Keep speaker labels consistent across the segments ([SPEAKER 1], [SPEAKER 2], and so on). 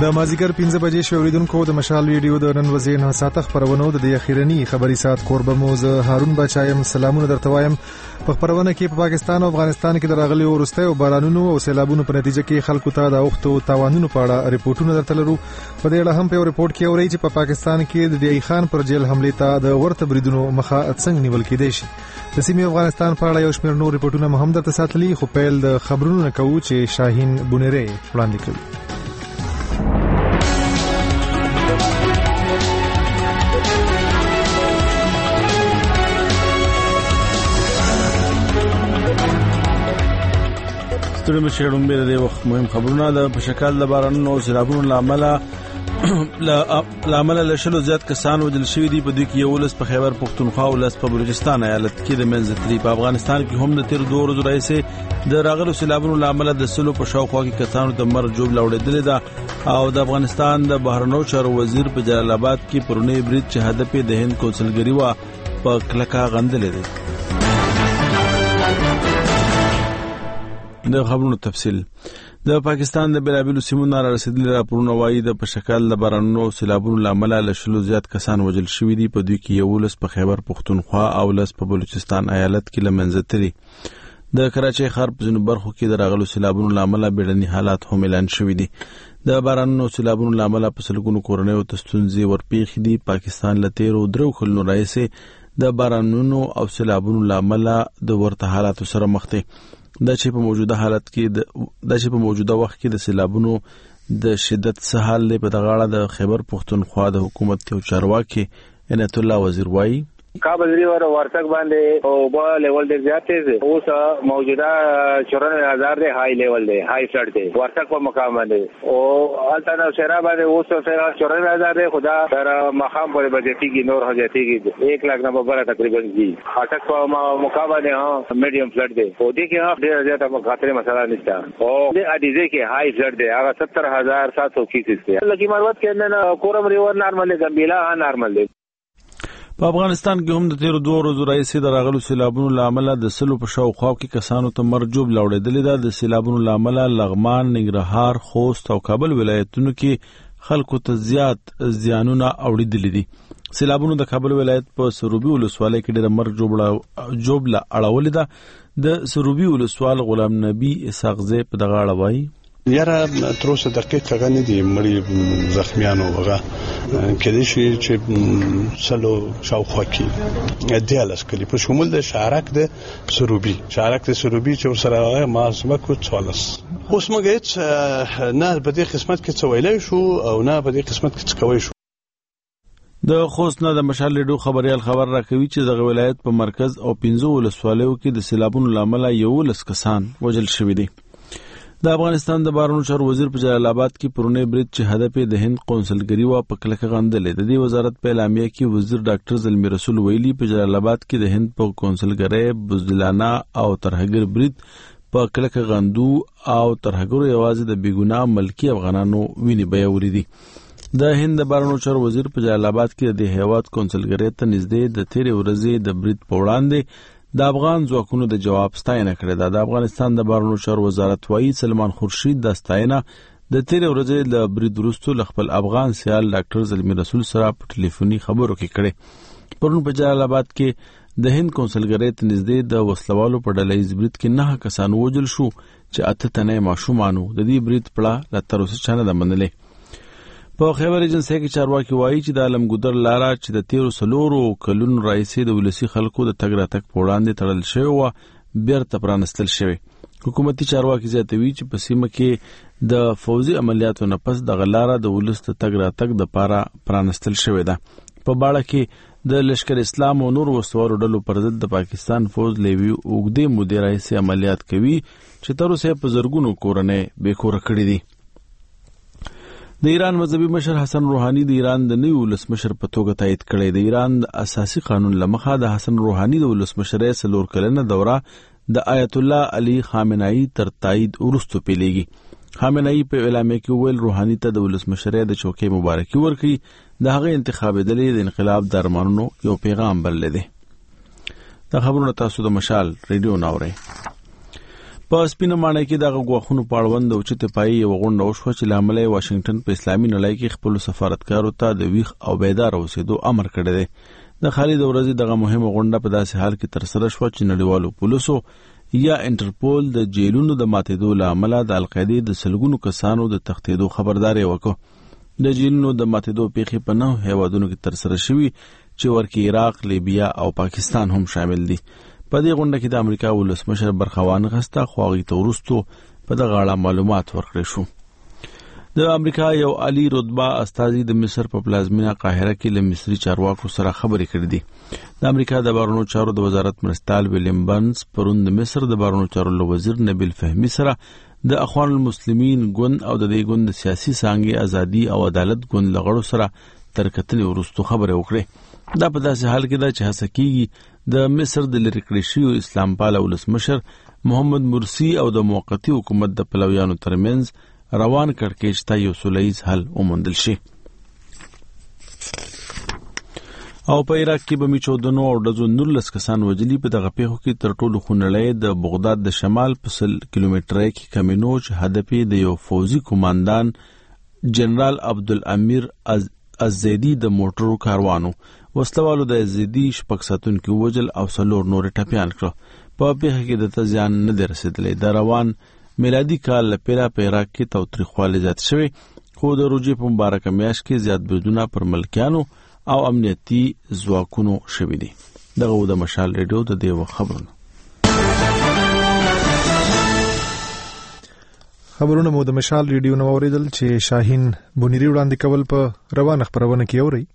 [SPEAKER 1] د مازیګر 15 بجې شوریدونکو د مشال ویډیو د نن ورځې 9 ساعت خبرونو د اخیرنی خبري سات قربه موز هارون بچایم سلامونه درته وایم. په خبرونه کې په پاکستان او افغانستان کې دراغلي ورسته او بارانونو او سیلابونو په نتیجه کې خلکو ته د اوختو تاوانونو په اړه ریپورتونه درته لرو. په دې اړه هم په ریپورت کې اوري چې په پاکستان کې د ډی خان پر جیل حمله ته د ورته بریدونو مخه څنګه نیول کېدای شي. د سیمې افغانستان په اړه یو شمېر نور ریپورتونه هم درته ساتلي، خو پیل د خبرونو نه کوو چې شاهین بونری وړاندې کوي.
[SPEAKER 2] ستړي مشرون به د وخت مهم خبرونه د په شکل د بارانونو او سیلابونو لامل لشلو زیات کسان وژل شوي دي. په دې کې یو لس په خیبر پختونخوا او لس په بلوچستان ایالت کې د منځتري. په افغانستان کې هم د تیر 2 ورځې راځي د راغلو سیلابونو لامل د سلو په شاوخوا کې کسانو د مرګ جوړ لاوړېدل ده او د افغانستان د بهرنیو چارو وزیر په جلال آباد کې پرونی برید چې هدف د هند کونسلګری و په کلکه غندلې ده. د خبرونو تفصیل د پاکستان د بلابلو سیمو نه رسیدلي راپورونه وايي د په شکل د بارانونو او سیلابونو لامل لشلو زیات کسان وژل شوي دي. په دوی کې یو لس په خیبر پختونخوا او لس په بلوچستان ایالت کې لمنځتري. د کراچۍ ښار په ځینو برخو کې د راغلو سیلابونو لامل بیړني حالات هم اعلان شوي دي. د بارانونو او سیلابونو لامل په سلګونو کورنیو ته ستونزې ورپېښې دي. پاکستان له تیرو 3 کلونو راهیسې د بارانونو او سیلابونو لامل د ورته حالاتو سره مخ دي. دا چې په موجوده وخت کې د سیلابونو د شدت څخه حل په دغه اړه د خیبر پختونخوا د حکومت یو چارواکي عنایت الله وزیر وایي
[SPEAKER 3] کابلری ورتک باندې او با لیول ډیر زیات دی. اوس موجوده 94000 دی، های لیول دی، های فلډ دی ورتک په مقام باندې او الټا شهر باندې اوس 94000 دی. خدا تر مقام پر بجټیږي نور هجاتیږي 1 लाख نه بره تقریبا دی. اټک په مقام باندې میډیم فلډ دی او دې کې ډیر زیات خطرې مسله نشته او د اډیزه کې های فلډ دی هغه 70721 دی. لکه مروت کې نه کورم ریور نارمل دی، ګمبیلا نارمل دی.
[SPEAKER 2] په افغانستان کې هم د تیر 2 ورځې راځي د راغلو سیلابونو لامل د سلو په شاوخوا کې کسانو ته مرګ جوړ لاوړېدل ده. د سیلابونو لامل لغمان، ننګرهار، خوست او کابل ولایتونو کې خلکو ته زیات زیانونه اوړېدل دي. سیلابونو د کابل ولایت په سروبي ولسوالۍ کې ډېر مرګ جوړ لاړول ده. د سروبي ولسوال غلام نبی اسحاق زی په دغه اړه وایي
[SPEAKER 4] یاره تر اوسه دقیق غنی دي مړي زخمیانو وغه کله چې سلو شاوخوا کې دیالس کلی په شمول د شارک د سروبي چې سره ما سم کو څوالس اوس مګه نه په دې قسمت کې څه ویلای شو او نه په دې قسمت کې څه کوي شو.
[SPEAKER 2] د خوست نه د مشال لیډو خبريال خبر راکوي چې د ولایت په مرکز او 15 ولسوالیو کې د سیلابونو لامل یو لس کسان وژل شوي دي. د افغانستان د بهرنیو چارو وزیر په جلال آباد کې پرونی برید چې هدف د هند کونسلګری و په کلکه غندلې. د دې وزارت په اعلامیه کې وزیر ډاکټر زلمی رسول ویلي په جلال آباد کې د هند په کونسلګری بزدلانه او ترهګر برید په کلکه غندو او ترهګر یوازې د بیګناه ملکی افغانانو ویني بیاوري دي. د هند د بهرنیو چارو وزیر په جلال آباد کې د هیواد کونسلګری ته نږدې د تیر ورځې د برید په وړاندې د افغان ځواکونو د جواب ستاینه کړې ده. د افغانستان د بهرنیو چارو وزارت وایي سلمان خورشید د ستاینه د تیر ورځې له برید وروسته له خپل افغان سیال ډاکټر زلمی رسول سره په ټلیفوني خبرو کې کړې. پرون په جلال آباد کې د هند کونسلګری ته نږدې د وسلوالو په ډلهیز برید کې 9 کسان وژل شو چې 8 تنه ماشومانو. د دې برید پړه لا تر اوسه چانه ده منلې. په خیبر ایجنسی کې چارواکي وایي چې د علمګودر لاره چې د 13 کلونو راځي د ولسی خلکو د تګ راتګ په وړاندې تړل شوی و بیرته پرانستل شوی. حکومتي چارواکي زیاتوي چې په سیمه کې د فوزي عملیاتو نه پس د غلاره د ولست تګ راتګ د پاره پرانستل شوی ده. په باړه کې د لشکر اسلام او نور وسوارو ډلو پر ضد د پاکستان فوز لیوی اوګدې مودې راځي عملیات کوي چې تر اوسه په زرګونو کورنۍ بیکور کړې دي. د ایران مذهبي مشر حسن روحاني د ایران د نوي ولسمشر په توګه تایید کړی. د ایران د اساسي قانون لمخه د حسن روحاني د ولسمشرۍ 4 کلنه دوره د آیت الله علي خامنه‌ای تر تایید وروسته پیلېږي. خامنه‌ای په اعلامیه کې ویل روحاني ته د ولسمشرۍ د چوکۍ مبارکي ورکړي. د هغه انتخابېدلې د انقلاب د ارمانونو یو پیغام بللی دی. دا خبرونه تاسو د مشال ریډیو ناورئ. په سپینه ماڼۍ کې د غوښونو پاړوند او چته پای یو غونډه وشوه چې لامل یې واشنگټن په اسلامي نړۍ کې خپل سفارتکارو ته د ویښ او بیدار اوسېدو امر کړی دی. د خالد ورځې دغه مهمه غونډه په داسې حال کې تر سره شوه چې نړیوالو پولیسو یا انټرپول د جیلونو د ماتېدو لامل د القاعده د سلګونو کسانو د تښتېدو خبرداري وکړه. د جیلونو د ماتېدو پیښې په 9 هیوادونو کې تر سره شوي چې ورکې عراق، لیبیا او پاکستان هم شامل دي. په دې غونډه کې د امریکا ولسمشر برخه وانغسته، خو هغې ته وروستو په دغه اړه معلومات ورکړی شو. د امریکا یو عالی رتبه استازي د مصر په پلازمینه قاهره کې له مصري چارواکو سره خبرې کړې دي. د امریکا د بهرنیو چارو د وزارت مرستیال ویلیم برنز پرون د مصر د بهرنیو چارو وزیر نبیل فهمي سره د اخوان المسلمین ګوند او د دې ګوند د سیاسي څانګې ازادي او عدالت ګوند لغړو سره تر کتنې وروستو خبرې وکړې. دا په داسې حال کې ده چې هڅه کېږي د مصر د لرې کړی شوي اسلام پاله ولسمشر محمد مرسي او د موقتي حکومت د پلویانو ترمنځ روان کړکېچ ته یو سوله ییز حل وموندل شي. او په عراق کې به 14 او ډزو 19 کسان وژلي. په دغه پیښو کې تر ټولو خونړی د بغداد د شمال په 100 کیلومتره کې کمینوج هدف د یو فوزي کمانډان جنرال عبدالامیر الزیدی د موټرو کاروانو وسلوالو د زیدی شپږ ساتونکو وژل او 4 نور ټپیان کړ. په پیښه کې د تزیان نه دی رسیدلی. د روان میلادي کال لپاره په عراق کې تاوتریخوالی زیات شوی، خو د روژې په مبارکه میاشت کې زیات بریدونه پر ملکیانو او امنیتي ځواکونو شوي دي. دغه د مشال ریډیو د دې خبرونه
[SPEAKER 1] مو د مشال ریډیو نو اوریدل چې شاهین بونیری وړاندې کول په روانه خبرونه کې اوري.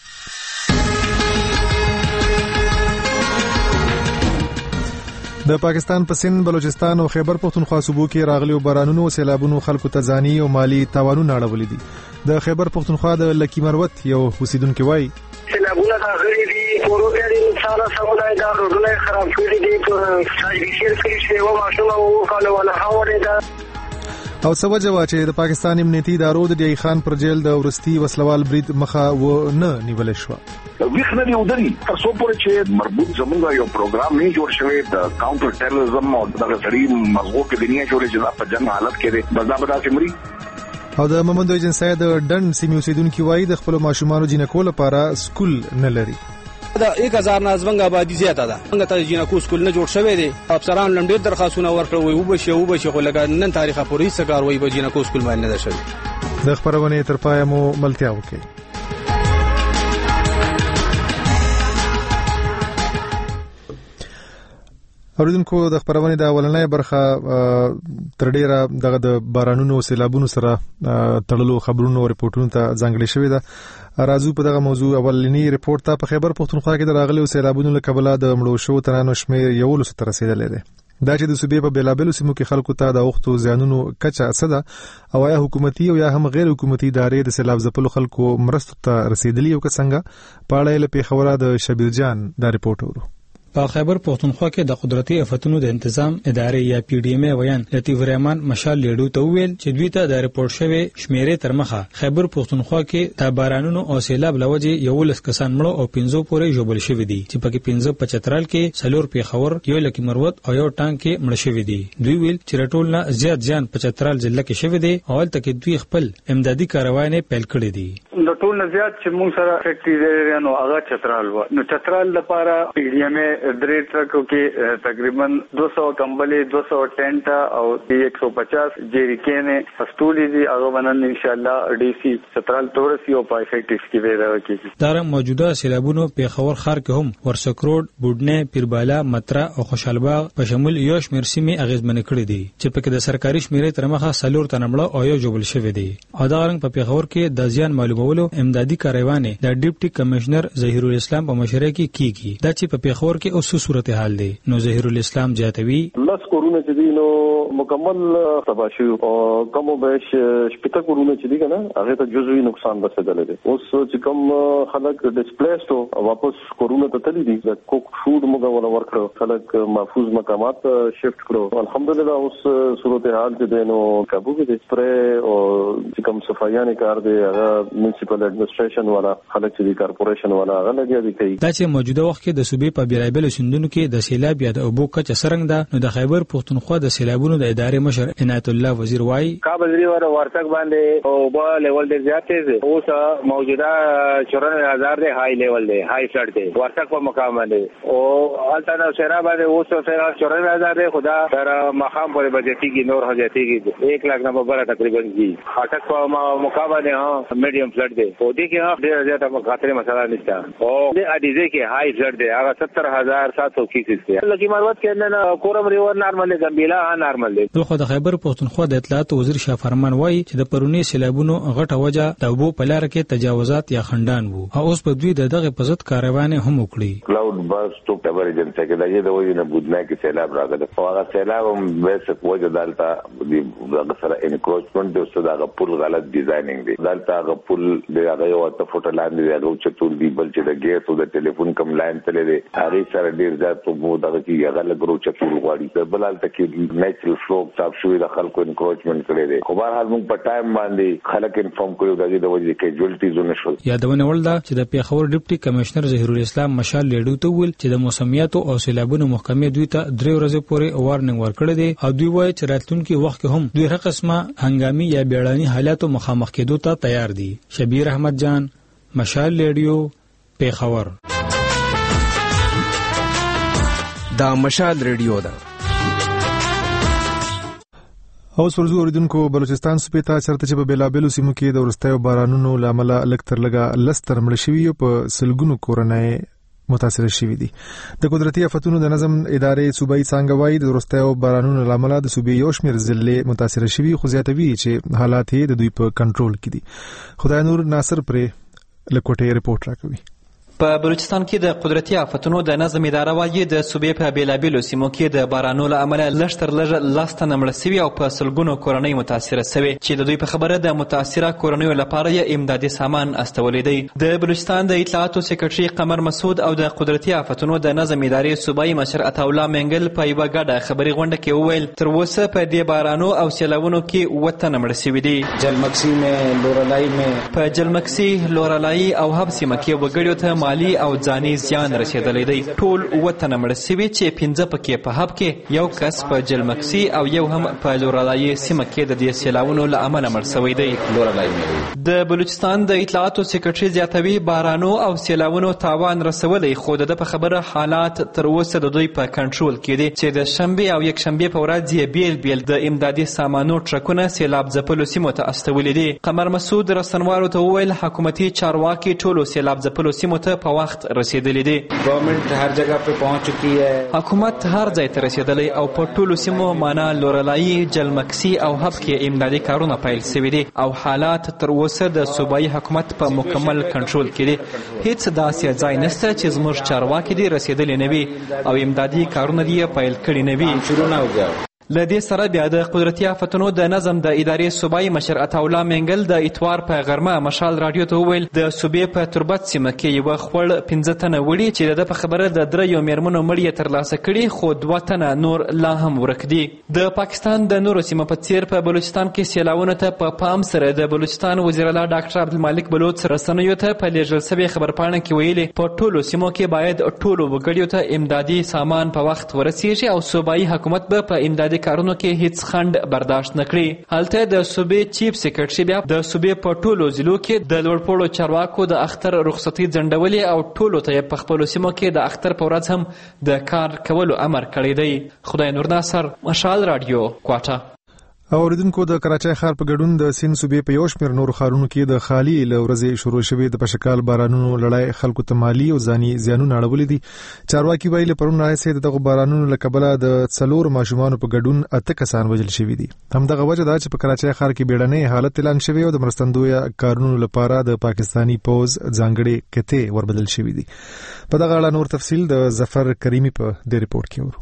[SPEAKER 1] د پاکستان په سند، بلوچستان او خیبر پختونخوا صوبو کې راغلي بارانونو او سیلابونو خلکو ته ځاني او مالی تاوانونه اړولي دي. د خیبر پختونخوا د لکی مروت یو اوسیدونکو وایي
[SPEAKER 5] سیلابونه راغلي دي، پروګرام یې سارا سمونه دا روډونه خراب کړي دي، په سایډ کې کې شی و ماشوم او کاله ولا هاوره ده.
[SPEAKER 1] او سوجه وا چې د پاکستان امنیتي ادارو د ډی خان پر جیل د ورستی وسلوال برید مخه و نه نیول شو.
[SPEAKER 6] ویخ نه ودري تر څو پورې چې مربوط زمونږ یو پروګرام نه جوړ شوی د کاونټر ټیرریزم او دغه سړي مزغو کې دنیا جوړه چې په جنگ حالت کې ده بزابدا سمري.
[SPEAKER 1] او د ممندوی جنسای د ډن سیمې اوسیدونکو وایي د خپل ماشومانو جنکو لپاره سکول نه لري.
[SPEAKER 7] دا 1000 نازونګ آبادی زیاته ده. څنګه ته جنکو سکول نه جوړ شوی دی. افسران لنډیر درخواستونه ورکړي وي وبشي خو لګا نن تاریخه پوری سګار وي به جنکو سکول باندې نه شوی.
[SPEAKER 1] د خبرونه تر پای مو ملتیا وکړي. اوریدونکو د خبرونه د اولنۍ برخه تر ډیره دغه د بارانونو او سیلابونو سره تړلو خبرونو او ریپورتونو ته ځانګړې شوې ده. راځو په دغه موضوع اولنی ریپورت ته. په خیبر پختونخوا کې د راغلي سیلابونو له کبله د مړو شو ترانو شمیر 11 ته رسیدلی دی. دا چې د صوبې په بیلابلو سیمو کې خلکو ته د اوختو زیانونو کچه څه ده او یا حکومتي او یا هم غیر حکومتي ادارې د سیلاب ځپلو خلکو مرستو ته رسیدلی او که څنګه په اړه له پیښوره د شبیر جان دا ریپورت ورو.
[SPEAKER 8] په خیبر پختونخوا کې د قدرتي آفتونو د تنظیم ادارې یا پی ډی ایم ای ویان لطیف الرحمن مشال لیډو ته ویل چې دوی ته د ریپورت شوی شمیرې تر مخه خیبر پختونخوا کې د بارانونو او سیلاب لوجه 11 کسان مړو او 15 پورې ژوبل شوی دي چې پکې 15 په چترال کې سلور پیښور یو لکی مروت او یو ټانک کې مړ شوی دي. دوی ویل چې ټول نه زیات ځان په چترال ضلع کې شوی دي او تل دوی خپل امدادي کاروانې پیل کړې دي.
[SPEAKER 9] د ټول نه زیات چې موږ سره فیکټری نو هغه چترال و. نو چترال لپاره پی ډی ایم ای درې ټرکو کې تقریبا 200 کمبلې 200 ټینټ او 150 جریکینې استولې دي. هغه باندې ان شاء الله ډي سي چترال تورسي او پای فیکټریز کې ویل کېږي.
[SPEAKER 8] دا موجوده سیلابونو په خور خار کې هم ورسکروډ، بوډنه، پیربالا، مترا او خوشحالباغ په شمول یو شمیر سیمې اغیزمن کړې دي چې پکې د سرکاري شمیرې تر مخه سلور تنمړه او یو جوړل شوی دی. او دا رنګ په خور کې د ځان معلومولو امدادي کاروانې د ډیپټي کمشنر ظهیر الاسلام په مشوره کې کیږي. دا چې په خور کې اوس صورتحال دی. نو ظهیر الاسلام جاتوي
[SPEAKER 10] لس کورونه چې دي نو مکمل تباہ شو او کوم به شپته کورونه چې دي کنه هغه ته جزوی نقصان رسیدلی دی. اوس چې کوم خلک ډیسپلیسډ او واپس کورونه ته تللی دي د کوک فود موږ ولا ورکړو، خلک محفوظ مقامات شفت کړو. الحمدلله اوس صورتحال چې دی نو قابو کې دي. سپری او چې کوم صفایانه کار دی هغه میونسپل اډمنسټریشن والا خلک چې دی کارپوریشن والا هغه لګیا دي کوي.
[SPEAKER 8] دا چې موجوده وخت کې د صوبې په بیلابل بیلابل سیندونو کې د سیلاب یا د اوبو کچه څرنګه ده، نو د خیبر پښتونخوا د سیلابونو د ادارې مشر عنایت الله وزیر وایي
[SPEAKER 3] کابل ریور ورتګ باندې اوبو لیول ډیر زیات دی. اوس موجوده 94000 دی، های لیول دی، های فلډ دی ورتګ په مقام باندې او الټا شهرا باندې اوس 94000 دی. خدا تر مقام پر بجټیږي نور هجاتیږي 1 लाख نه بره تقریبا کی اٹک په مقام باندې میډیم فلډ دی. او دې کې ډیر زیات خطرې مسله نشته او د اډیزه کې های فلډ دی هغه 70721 دی. لکه مروت کې نه کورم ریور نارمل دی، ګمبیلا نارمل دی.
[SPEAKER 8] خو د خیبر پښتونخوا د اطلاعات وزیر شاه فرمان وایي چې د پرونی سیلابونو غټه وجه د اوبو په لار کې تجاوزات یا خندان وو او اوس په دوی دغه په ضد کاروان هم وکړي.
[SPEAKER 11] کلاود برست او ایمرجنسي کې د یوه وجه نه بودنه کې سیلاب راغلی او هغه سیلاب هم ویسه وجه دالته د سره انکروچمنت د صدا پل غلط ډیزاینینګ دی. دالته هغه پل د هغه یو ته فوټ لاندې دی هغه چتول دی بل چې د ګیس او د ټلیفون کم لاین تللی دی هغه سره ډیر زیات وو دغه کې هغه لګرو چتول غواړي د بلالته کې نیچرل فلو صاحب شوی د خلکو انکروچمنت کړی دی. خو بهر حال موږ په ټایم باندې خلک انفارم کړو د دې وجې کې جوړتي زونه شو.
[SPEAKER 8] یادونه ولدا چې د پیښور ډیپټي کمشنر ظهیر الاسلام مشال لیډو ته ویل چې د موسمیاتو او سیلابونو محکمې دوی ته 3 ورځې پورې وارننګ ورکړی دی او دوی وایي چې راتلونکي وخت کې هم دوی هر قسمه هنګامي یا بیړني حالاتو مخامخ کېدو ته تیار دي. شبیر احمد جان، مشال لیډیو، پیښور.
[SPEAKER 12] دا مشال ریډیو ده.
[SPEAKER 1] اوس ورځو اوریدونکو بلوچستان صوبې ته چرته چې په بیلابلو سیمو کې د ورستیو بارانونو لامل لکتر لګا لستر مړ شوی په سلګونو کورنۍ متاثر شوی دي. د قدرتي آفتونو د نظم ادارې صوبایي څنګه وایي د ورستیو بارانونو لامل د صوبې یو شمېر ضلع متاثر شوی خو زیاتوي چې حالات یې د دوی په کنټرول کې دي. خدای نور ناصر پرې لکوټې رپورټ راکوي.
[SPEAKER 13] په بلوچستان کې د قدرتي آفتونو د نظم اداره وايي د صوبې په بیلابلو سیمو کې د بارانونو له امله لږ تر لږه 10 تنه مړه سوي او په سلګونو کورنۍ متاثره سوي چې د دوی په خبره د متاثره کورنیو لپاره یې امدادي سامان استولی دی. د بلوچستان د اطلاعاتو سکرټري قمر مسعود او د قدرتي آفتونو د نظم ادارې صوبایي مشر عطاالله منګل په یوه ګډه خبري غونډه کې وویل تر اوسه په دې بارانو او سیلاونو کې 7 تنه مړه سوي دي.
[SPEAKER 14] جلمکسي مې لورلای مې
[SPEAKER 13] په جلمکسي لورلای او هب سیمه کې وګړیو ته مالی او ځاني زیان رسیدلی دی. ټول 7 تنه مړه سوي چې 15 پکې په هب کې، یو کس په جلمکسي او یو هم په لورلای سیمه کې د دې سیلاونو له امله مړ شوی دی. د بلوچستان د اطلاعاتو سکرټري زیاتوي بارانو او سیلاونو تاوان رسولی خو د په خبره حالات تر اوسه د دوی په کنټرول کې دي چې د شنبې او یک شنبې په ورځ یې بیل بیل د امدادي سامانو ټرکونه سیلاب ځپلو سیمو ته استولي دي. قمر مسعود رسنوارو ته وویل حکومتي چارواکي ټولو سیلاب ځپلو سیمو ته په وخت رسیدلی دي.
[SPEAKER 14] گورنمنٹ هر جگہ پہ پہنچ چکی ہے.
[SPEAKER 13] حکومت هر ځای ته رسیدلی او په ټولو سیمو معنا لورلای، جلمکسي او هب کې امدادي کارونه پیل شوي دي او حالات تر اوسه د صوبایي حکومت په مکمل کنټرول کې دي. هیڅ داسې ځای نشته چې زموږ چارواکي دي رسیدلی نه وي او امدادي کارونه دي پیل کړي نه وي. له دې سره بیا د قدرتي آفتونو د نظم د ادارې صوبایي مشر عطاالله منګل د اتوار په غرمه مشال راډیو ته وویل د صوبې په تربت سیمه کې یوه خوړ 15 تنه وړي چې د په خبره د 3 میرمنو مړي یې ترلاسه کړي خو 2 تنه نور لا هم ورک دي. د پاکستان د نورو سیمو په څیر په بلوچستان کې سیلاونو ته په پام سره د بلوچستان وزیر اعلی ډاکټر عبدالمالک بلوچ رسنیو ته په لیږل شوې خبرپاڼه کې ویلي په ټولو سیمو کې باید ټولو وګړیو ته امدادي سامان په وخت ورسیږي او صوبایي حکومت به په امدادي کارونو کې هیڅ خنډ برداشت نکړي. هلته د صوبې چیف سیکرټري بیا د صوبې په ټولو ضلعو کې د لوړپوړو چارواکو د اختر رخصتي ځنډولې او ټولو ته په خپلو سیمو کې د اختر په ورځ هم د کار کولو امر کړی دی. خدای نور ناصر، مشال راډیو، کوټه.
[SPEAKER 1] اوریدونکو د کراچۍ ښار په ګډون د سین صوبې په یو شمېر نورو ښارونو کې د خالي له ورځې شروع شوې د پشکال بارانونو لړۍ خلکو ته مالي او ځاني زیانونه اړولي دي. چارواکي وایي له پرون راهیسې دغه بارانونو له کبله د 4 ماشومانو په ګډون 8 کسان وژل شوي دي. همدغه وجه ده چې په کراچۍ ښار کې بیړنۍ حالت اعلان شوی او د مرستندویه کارونو لپاره د پاکستاني پوز ځانګړي کتې وربدل شوي دي. په دغه اړه نور تفصیل د ظفر کریمي په دې ریپورت کې ورو.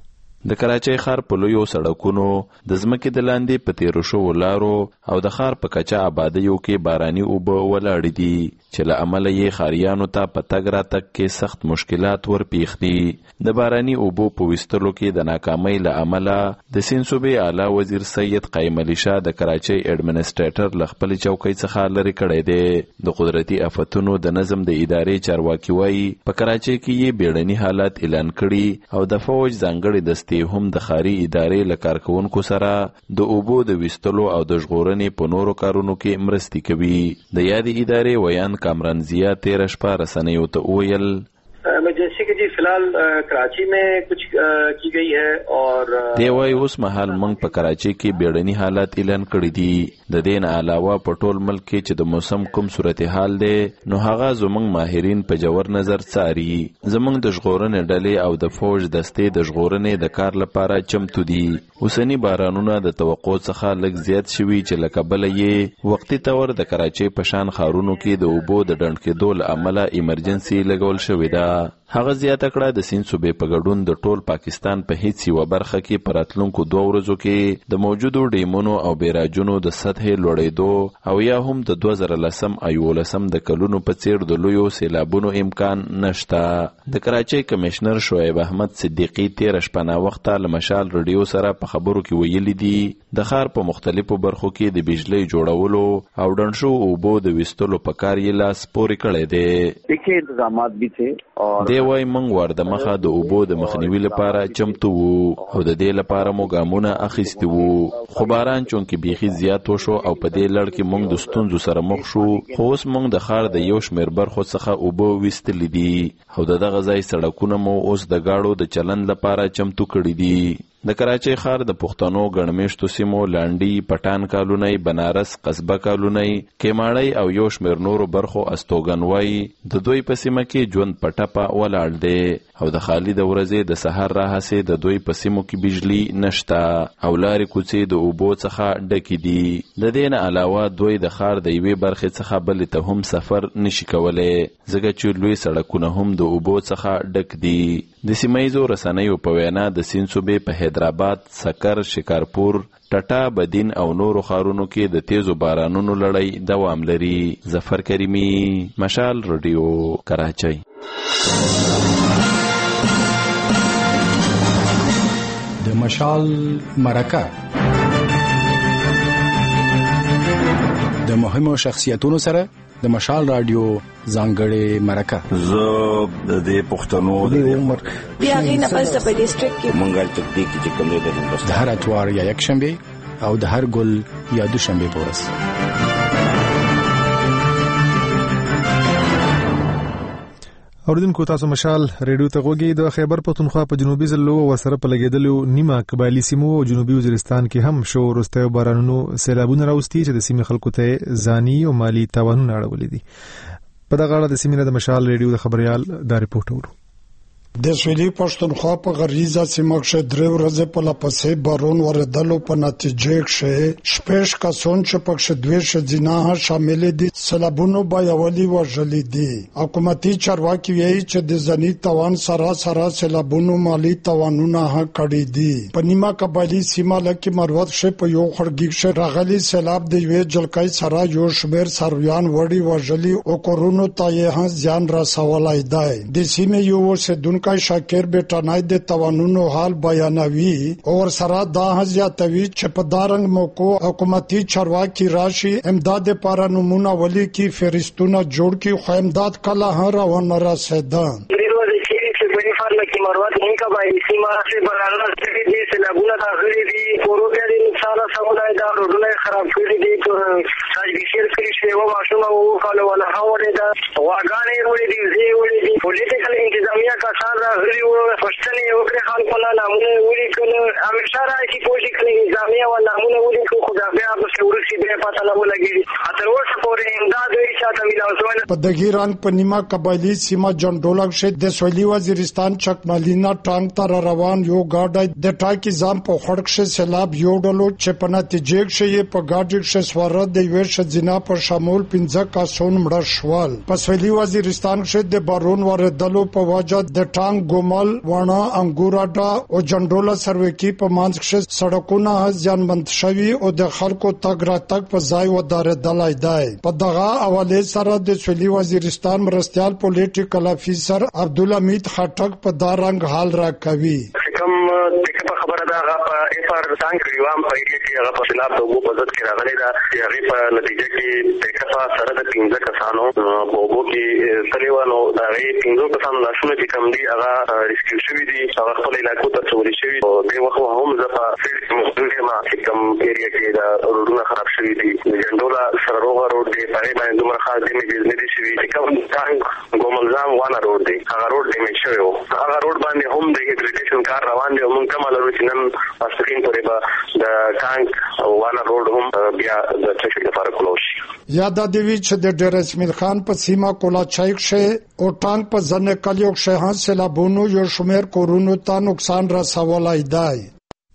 [SPEAKER 2] د کراچۍ ښار په لویو سړکونو د ځمکې د لاندې په تیرو شوو لارو او د ښار په کچه آبادیو کې باراني اوبه ولاړې دي چې له امله یې ښاریانو ته په تګ راتګ کې سخت مشکلات ورپېښ دي. د باراني اوبو په ویستلو کې د ناکامۍ له امله د سیند صوبې اعلی وزیر سید قیم علي شاه د کراچۍ اډمنسټریټر له خپلې چوکۍ څخه لرې کړی دی. د قدرتي آفتونو د نظم د ادارې چارواکي وایي په کراچۍ کې یې بیړني حالات اعلان کړي او د فوج ځانګړې دستې هم د ښاري ادارې له کارکوونکو سره د اوبو د ویستلو او د ژغورنې په نورو کارونو کې مرستې کوي. د یادې ادارې ویان کامران ضیا تیره شپه رسنیو ته وویل
[SPEAKER 15] ایمرجنسی کی جی فی الحال کراچی میں کچھ کی گئی ہے اور
[SPEAKER 2] دی وای اوس مهال موږ په کراچۍ کې بیړني حالات اعلان کړي دي. د دې نه علاوه په ټول ملک کې چې د موسم کوم صورتحال دی نو هغه زموږ ماهرین په جوور نظر څاري. زموږ د ژغورنې ډلې او د فوج دستې د ژغورنې د کار لپاره چمتو دي. اوسنی بارانونه د توقع څخه لږ زیات شوي چې له کبله یې وقتي طور د کراچۍ په شان ښارونو کې د اوبو د ډنډ کېدو له امله ایمرجنسي لګول شوې ده. هغه زیاته کړه د سیند صوبې په ګډون د ټول پاکستان په هیڅ یوه برخه کې په راتلونکو 2 ورځو کې د موجودو ډیمونو او بیراجونو د سطحې لوړېدو او یا هم د 2010 او 2011 د کلونو په څیر د لویو سیلابونو امکان نشته. د کراچۍ کمشنر شعیب احمد صدیقی تیره شپه ناوخته له مشال رادیو سره په خبرو کې ویلي دي د ښار په مختلفو برخو کې د بجلی جوړولو او ډنډ شو اوبو د ویستلو په کار یې لاس پورې کړی دی.
[SPEAKER 16] دیکھیے انتظامات بھی تھے اور
[SPEAKER 2] دی وای موږ ورده مخه د اوبو د مخنیوي لپاره چمتو وو او د دې لپاره مو ګامونه اخیستي وو. خو باران چونکې بیخي زیات وشو او په دې لړ کې موږ د ستونزو سره مخ شو. خو اوس موږ د ښار د یو شمېر برخو څخه اوبه ویستلې دي او دغه ځای سړکونه مو اوس د ګاډو د چلند لپاره چمتو کړي دي. د کراچۍ ښار د پښتنو ګڼمېشتو سیمو لانډي، پټان کالونی، بنارس، قصبه کالونی، کیماړی او یو شمېر نورو برخو استوګن وایي د دوی په سیمه کې ژوند په ټپه ولاړ دی او د خالي د ورځې د سحر راهسې د دوی په سیمو کې بجلی نشته او لارې کوڅې د اوبو څخه ډکې دي. د دې نه علاوه دوی د ښار د یوې برخې څخه بلې ته هم سفر نشي کولی ځکه چې لوی سړکونه هم د اوبو څخه ډک دي. د سیمهیزو رسنیو په وینا د سیند صوبې په حیدرآباد، سکر، شکارپور، ټټا، بدین او نورو ښارونو کې د تیزو بارانونو لړۍ دوام لري. ظفر کریمی، مشال رادیو، کراچۍ.
[SPEAKER 17] د مشال مرکه د مهمو شخصیتونو سره د مشال رادیو ځانګړې مرکه.
[SPEAKER 18] زه د دې پښتنو د عمر
[SPEAKER 19] بیا غینه پس د ډیسټریکټ کې
[SPEAKER 18] مونږه تکتیک چې کوم دی
[SPEAKER 17] د هر اتوار یا یک شنبه او د هر ګل یا دوشنبه پورس.
[SPEAKER 1] اوریدونکو تاسو مشال ریډیو ته غوږی. د خیبر پختونخوا په جنوبي ضلعو ورسره په لګیدلو نیمه قبایلی سیمو او جنوبي وزیرستان کې هم شو وروستیو بارانونو سیلابونه راوستي چې د سیمې خلکو ته ځاني او مالی تاوانونه اړولي دي. په دغه اړه د سیمې د مشال ریډیو د خبريال دا ریپورت ورو.
[SPEAKER 20] د سویلي پښتونخوا په غریزه سیمه کې 3 ورځې په لپسې بارون وردلو په نتیجه کې شپږ کسان چې پکې 2 شجناه شامل دي سلابونو بایولي وژلي دي. حکومتي چارواکي وایي چې د ځنی توان سره سلابونو مالی توانونه کړي دي. په نیمه قبایلی سیمه لکه مروت شه په یو خړګیک شه راغلي سیلاب د وی جلکای سره یو شمیر سرویان وړي وژلي او کورونو ته یې ځان رسولای دی. د سیمه یو سدون کا شاکر بیٹانای د توانونو حال بیانوي اور سره دا زیاتوي چې په دارنګ موکو حکومتي چارواکي راشي امداد لپاره نمونه ولي کی فرستونه جوړ کی خو امداد کله هر ونه رسیدان.
[SPEAKER 5] کی مروت ان کا بائی سیما سے بنانا دي سیلابونه راغلي دي پروګه دي نقصان سمولای دا روډونه خراب کړي دي تاجبیشیر کړي شی و ماشوم او کالو ولا هاوړي دا واګانې وړي دي زی وړي دي پولیټیکل انتظامیه کسان راغلي او پښتني یو کړي خان کولا نامونه وړي کله همیشه راځي پولیټیکل انتظامیه او نامونه وړي خو دا بیا په ورسي به پاتہ نه ولګي اتر اوسه پورې امداد یې شاته ملاوسونه.
[SPEAKER 20] په دګیران په نیمه قبایلی سیمه جنډولک شه د سویلي وزیرستان چکمالینا ټانک تر روان یو گاډی د ټاکی ځام په خړکشه سیلاب یو ډلو چې په نتیجه کې په گاډی کې سواره د یو شجنا په شامل 15 کسان مړ شول. په سویلي وزیرستان کې د بارون وردلو په وجه د د ټانګ ګومل وڼه انګوراډا او جنډولا سروکی په مانځ کې سړکونه ځانمند شوي او د خلکو تګ راتګ په ځای ودارېدلی دی. په دغه حواله سره د سویلي وزیرستان مرستیال پولیټیکل افیسر عبدالحمید خټک په دا رنګ حال را کوي.
[SPEAKER 5] کوم دغه خبره ده هغه په افر څنګه ریوام په ایریا کې هغه په خلاف د وګړو په ضد کې راغلی دا هغه په نتیجه کې دغه سره د 15 کسانو په وګړو کې تلیوانو دا غي 15 کسانو لاشونه چې کوم دي هغه ریسکیو شوی دي هغه خپل علاقو ته څوري شوی او د وخت هم زپا فیلډ ما کوم ایریا کې دا روډونه خراب شوی دي جنډولا سره روغ روډ دی په باندې دومره خاص دي نه دي شوی کوم ټانګ ګوملزام وانه روډ دی هغه روډ ډیمیج شوی او هغه روډ باندې هم د ریهابلیټیشن کار روان دی او موږ کومه لرو چې نن پاسکین پرې به د ټانګ او وانه روډ هم بیا د ټریفیک لپاره کلوز شي.
[SPEAKER 20] یاد دی چې د ډیر اسمیل خان په سیمه کولا چایک شه او ټانګ په ځنه کلیو شه هم سیلابونو یو شمیر کورونو ته نقصان رسولای دی.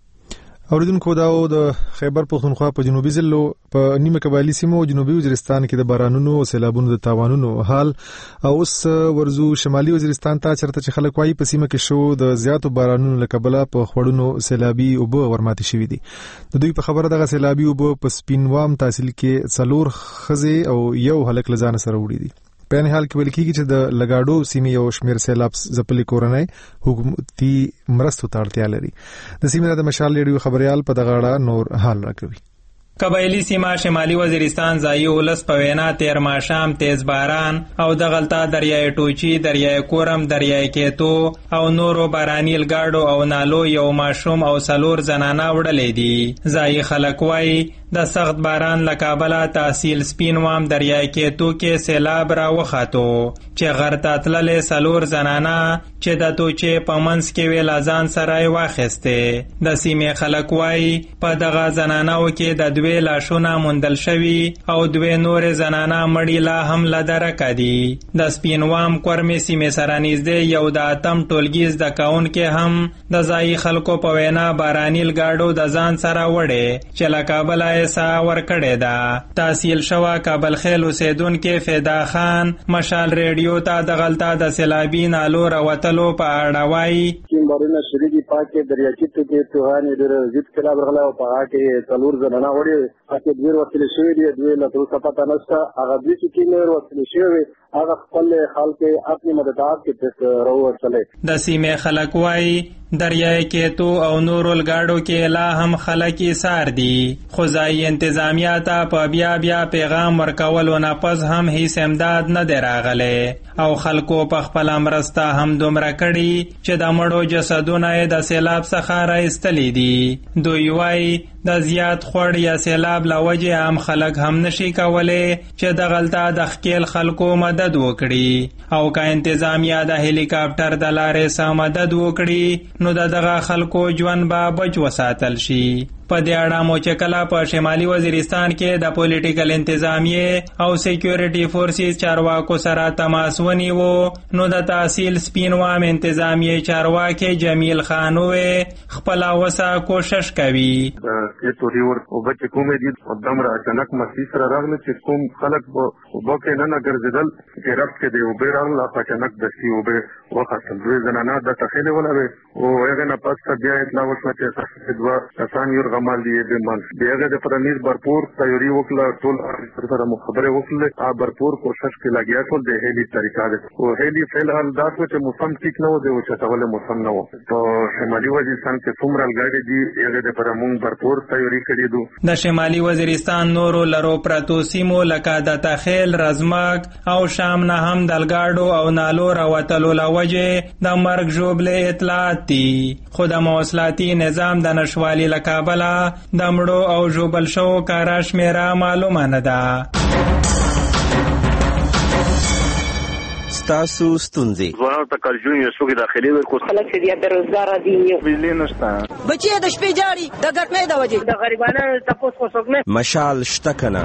[SPEAKER 1] اوریدونکو دا د خیبر پختونخوا په جنوبي ضلعو په نیمه قبایلی سیمو جنوبي وزیرستان کې د بارانونو او سیلابونو د تاوانونو حال او اوس ورزو شمالي وزیرستان ته چرته چې خلک وايي په سیمه کې شو د زیاتو بارانونو لکبله په خړونو سیلابي او به ورماتې شوې دي. د دوی په خبره دغه سیلابي او په سپینوام تحصیل کې څلور خزه او یو هلک لزان سره وړي دي. په نه حال کې ویل کېږي چې د لګاډو سیمې یو شمیر سیلاب ځپلي کورنۍ حکومتي مرستو ته اړتیا لري. د سیمې د مشال ریډیو خبريال په دغه اړه نور حال راکوي.
[SPEAKER 21] قبایلی سیمه شمالي وزیرستان ځایي ولس په وینا تیر ماښام تیز باران او د غلطا دریای ټوچی دریای کورم دریای کېتو او نورو باراني لګاډو او نالو یو ماشوم او څلور زنانه وړلې دي. ځایي خلک وایي د سخت باران لکابله تحصیل سپینوام دریای کېتو کې سیلاب را وخاتو چې غرته تللې څلور زنانه چې د توچې په منځ کې ویل ځان سره واخیسته. د سیمې خلک وایي په دغه زنانو کې د دوی لاشونه موندل شوي او دوی نور زنانه مړی لا هم لدرکه دي. د سپینوام کورمې سیمې سره نږدې یو د اتم ټولګي زده کوونکي هم د ځایي خلکو په وینا باراني لګاډو د ځان سره وړې چې له کابله سا ورکړې ده. تحصیل شوه کابل خیل اوسیدونکي فیدا خان مشال ریډیو ته د غلطا د سیلابي نالو راوتلو په اړه وایي
[SPEAKER 10] بارونه شری دي پاکه دریاچې کې توهاني ډېر زیات سیلاب راغلی او په هغه کې څلور زنانه وړي پاکه ډېر وسیله شوې دي دوی له تاسو پته نشته هغه دوی چې نور وسیله شوې هغه خپل حال کې خپل مددات کې راوړل.
[SPEAKER 21] د سیمې خلک وایي دریای کېتو او نورو لګاډو کې لا هم خلک ایثار دي خو ځایي انتظامیه ته په بیا پیغام ورکولو نه پس هم هیڅ امداد نه دی راغلی او خلکو په خپل مرسته هم دومره کړي چې د مړو جسدونه د سیلاب څخه راایستلي دي. دوی وایي د زیات خوړ یا سیلاب لوجه عام خلک هم نشي کولی چې د غلطا د خکیل خلکو مدد وکړي او که انتظامیه د هلیکاپټر د لارې سم مدد وکړي نو دغه خلکو ژوند به بچ وساتل شي. په دې اړه مو چې کله په شمالي وزیرستان کې د پولیټیکل انتظامیه او سکیورټي فورسز چارواکو سره تماس ونیو نو د تحصیل سپینوام انتظامیه چارواکي جمیل خانوي خپل اوسه کوشش کوي.
[SPEAKER 22] کې توري ور او بچ کومې دي قدم را اچانک مسیح سره راغله چې کوم خلک وبکه نه ګرځیدل چې رب کې دی او به راغله اچانک دسي او به وخت دوی زنانه د تخیل ولوي او هغه نه پس بیا اطلاع ورکړه چې دوا کسان یو غمال دی به من دغه د پرنیز برپور تیاری وکړه ټول سره خبره وکړه برپور کوشش کې لګیا ټول د هلي طریقه ده او هلي فعل حال دا چې موسم ټیک نه و دی او چې ټول موسم نه و ته شمالي وزیرستان کې څومره لګاډي دي هغه د پرمون برپور تیاری کړی دو.
[SPEAKER 21] د شمالي وزیرستان نورو لرو پرتو سیمو لکه د تخیل رزمک او شام نه هم د لګاډو او نالو راوتلو لوجه د مرګ جوړبلې اطلاعات دي خو د مواصلاتي نظام د نشوالي لکابله د مړو او جوبل شو کارا شمیره معلومه نه ده.
[SPEAKER 23] ستاسو ستونزې
[SPEAKER 6] ځوانانو ته کارجون یو څوک داخلي ورکو
[SPEAKER 19] خلک چې بیا بیروزګار دي
[SPEAKER 22] بجلی نشته
[SPEAKER 19] بچي د شپې جاړي د ګټمې د وجې د غریبانو تاسو کو څوک نه
[SPEAKER 23] مشال شته کنه.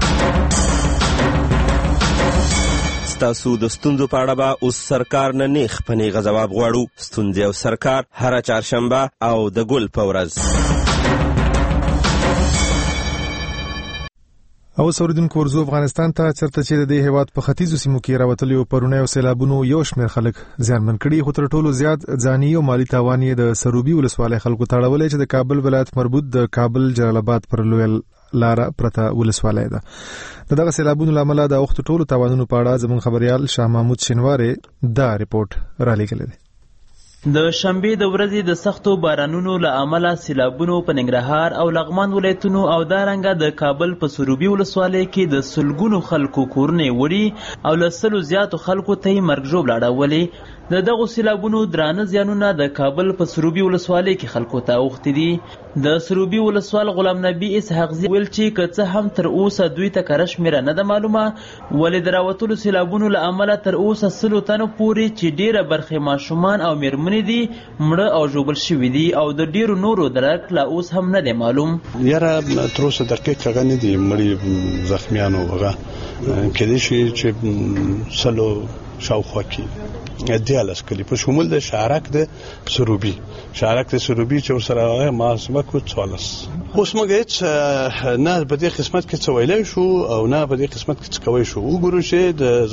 [SPEAKER 23] ستاسو د ستونزو په اړه به اوس سرکار نه نیغ په نیغه ځواب غواړو. ستونزې او سرکار هره چهارشنبه او د ګل په ورځ.
[SPEAKER 1] او سوریدونکو ورزو افغانستان ته چرته چې د هیواد په ختیځو سیمو کې راوتلي او پرونه او سیلابونو یو شمېر خلک زیانمن کړي، خو تر ټولو زیات ځاني او مالی تاوان یې د سروبي ولسوالۍ خلکو ته اړولی چې د کابل ولایت مربوط د کابل جلال آباد پر لوی لاره پرته ولسوالۍ ده. دغه سیلابونو لامل د وخت ټولو تاوانونو په اړه زموږ خبريال شاه محمود شینوارې دا ریپورت را لېږلی دی.
[SPEAKER 4] د شنبې د ورځې د سختو بارانونو له امله سیلابونو په ننګرهار او لغمان ولایتونو او دارنګه د کابل په سروبي ولسوالۍ کې د سلګونو خلکو کورونه وړي او له سلو زیاتو خلکو ته یې مرګ ژوبله اړولې. د دغو سیلابونو درانه زیانونه د کابل په سروبي ولسوالۍ کې خلکو ته اوښتي دي. د سروبي ولسوال غلام نبي اسحاق زی ویل چې که څه هم تر اوسه دوی ته کره شمېره نه ده معلومه، ولې د راوتلو سیلابونو له امله تر اوسه 100 تنو پورې چې ډېره برخې ماشومان او میرمنې دي مړه او ژوبل شوي دي او د ډېرو نورو درک لا اوس هم نه دی معلوم.
[SPEAKER 7] یاره تر اوسه دقیق هغه نه دي مړي زخمیانو هغه کېدای شي چې سلو شاوخوا کې دیالس کلی په شمول د شارک د سروبي چې ورسره ما سمکو 14 اوس موږ هیڅ نه په دې قسمت کې څه ویلای شو او نه په دې قسمت کې څه کوي شو. وګورو چې د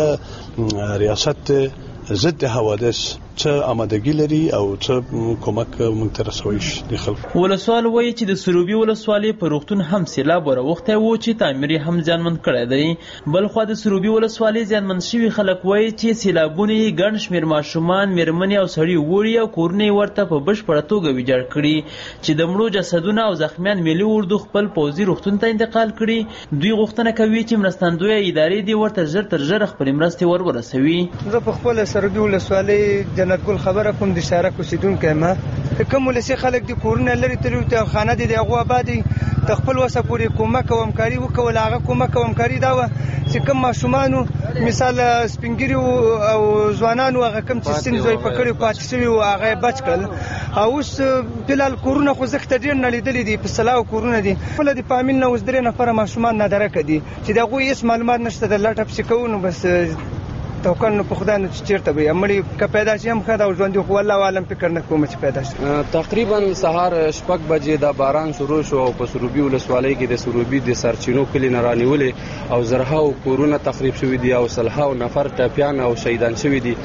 [SPEAKER 7] زمونږ ریاست ضد حوادث څه آمادګي لري او څه کومک موږ ته رسوي شي د خلکو.
[SPEAKER 4] ولسوال وایي چې د سروبي ولسوالۍ په روغتون هم سیلاب وروختی و چې تعمیر هم زیانمن کړی دی. بلخوا د سروبي ولسوالۍ زیانمن شوي خلک وایي چې سیلابونه یې ګڼ شمېر ماشومان، میرمنې او سړي وړي او کورونه یې ورته په بشپړه توګه ویجاړ کړي چې د مړو جسدونه او زخمیان ملي اردو خپل پوځي روغتون ته انتقال کړي. دوی غوښتنه کوي چې مرستندویه ادارې دې ورته ژر تر ژره خپلې مرستې ورسوي.
[SPEAKER 9] زه په خپله سروبي ولسوالۍ جنت ګل خبره کوم د شارک اوسیدونکی ما کوم ولسي خلک د کورونه لري تللي ته خانه دي د هغو آباد دي د خپل وسه پورې کومک او همکاري وکول. هغه کومک او همکاري دا وه چې کوم ماشومانو مثال سپینګیري او ځوانانو هغه کوم چې سن زوی پکړي پاتې شوي وو هغه بچ کړل. او اوس فلحال کورونه خو زه ډېر نه لیدلي دي، په سلاو کورونه دي. خپله د فامیل نه اوس 3 نفره ماشومان نادرکه دي چې د هغوی هېڅ معلومات نشته. د لا ټپسې کوو نو بس توکل نو په خدای نو چې چیرته به مړي که پیدا شي هم ښه ده او ژوندي خو والله عالم فکر نه کوم چې پیدا شي.
[SPEAKER 24] تقریبا سهار 6 بجې دا باران شروع شو او په سروبي ولسوالۍ کې د سروبي د سرچینو کلي نه رانیولې او زرهاو کورونه تخریب شوي دي او سلهاو نفر ټپیان او شهیدان شوي دي.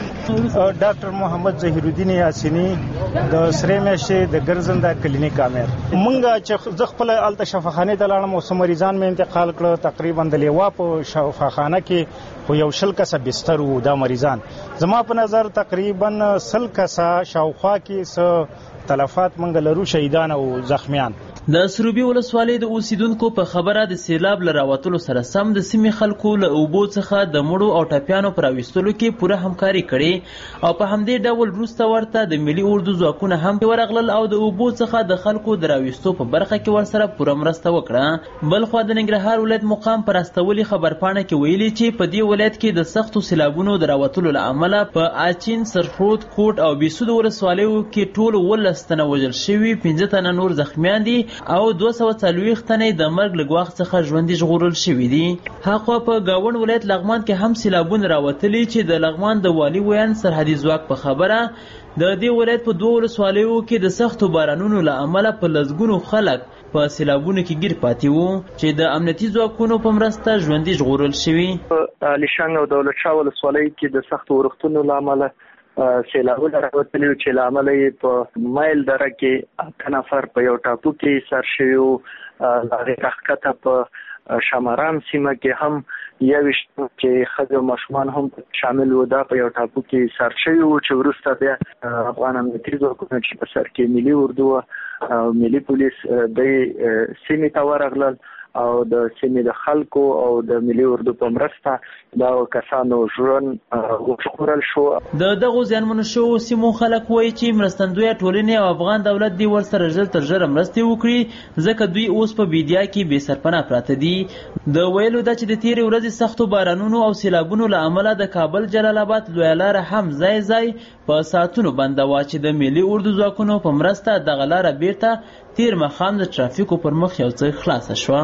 [SPEAKER 25] ډاکټر محمد ظهیرالدین یاسینی د سرې میاشتې د ګرځنده کلینیک امیر. مونږ چې زه خپل الته شفاخانه ته لاړم او څو مریضان مې انتقال کړ، تقریبا د لیوا په شفاخانه کې خو یو 100 کسه بستر وو. دا مریضان زما په نظر تقریبا 100 کسه شاوخوا کې څه تلفات منګ لرو، شهیدان او زخمیان.
[SPEAKER 4] د سروبي ولسوالۍ د اوسیدونکو په خبره د سیلاب له راوتلو سره سم د سیمې خلکو له اوبو څخه د مړو او ټپیانو په راویستلو کې پوره همکاري کړې او په همدې ډول وروسته ورته د ملي اردو ځواکونه هم ورغلل او د اوبو څخه د خلکو د راویستو په برخه کې ورسره پوره مرسته وکړه. بلخوا د ننګرهار ولایت مقام پر استولي خبرپاڼه کې ویلي چې په دې ولایت کې د سختو سیلابونو د راوتلو له امله په اچین، سرخود، کوټ او بیسود ولسوالیو کې ټول 19 تنه وژل شوي، 15 تنه نور زخمیان دي او 240 تنه د مرګ له ګواښ څخه ژوندي ژغورل شوي دي. هاخوا په گاون ولایت لغمان کې هم سیلابونه راوتلي چې د لغمان د والي ویان سرحدي ځواک په خبره د دې ولایت په 2 ولسوالیو کې د سختو بارانونو له امله په لسګونو خلک په سیلابونو کې ګیر پاتې وو چې د امنیتي ځواکونو په مرسته ژوندي ژغورل شوي.
[SPEAKER 15] لیشنګ او دولت شاه ولسوالۍ کې د سختو ورښتونو له امله سیلابونه راوتلي چې له امله یې په مایل دره کې 8 نفر په یو ټاپو کې سر شوي وو. هغې راښکته په شماران سیمه کې هم 21 چې ښځې او ماشومان هم شامل وو، دا په یو ټاپو کې سر شوي وو چې وروسته بیا افغان امنیتي ځواکونه چې په سر کې ملي اردو او ملي پولیس د سیمې ته ورغلل او د سیمې د خلکو او د ملي اردو په مرسته دا کسانو ژوند وژغورل شو.
[SPEAKER 4] د دغو زیانمنو شوو سیمو خلک وایي چې مرستندویه ټولنې او افغان دولت دې ورسره ژر تر ژره مرستې وکړي ځکه دوی اوس په بیدیا کې بې سرپناه پراته دي. د ویلو ده چې د تېرې ورځې سختو بارانونو او سیلابونو له امله د کابل جلال آباد لویه لاره هم ځای ځای په ساعتونو بنده وه چې د ملي اردو ځواکونو په مرسته دغه لاره بیرته تیر ماښام د ترافیکو پر مخ یو څه خلاصه شوه.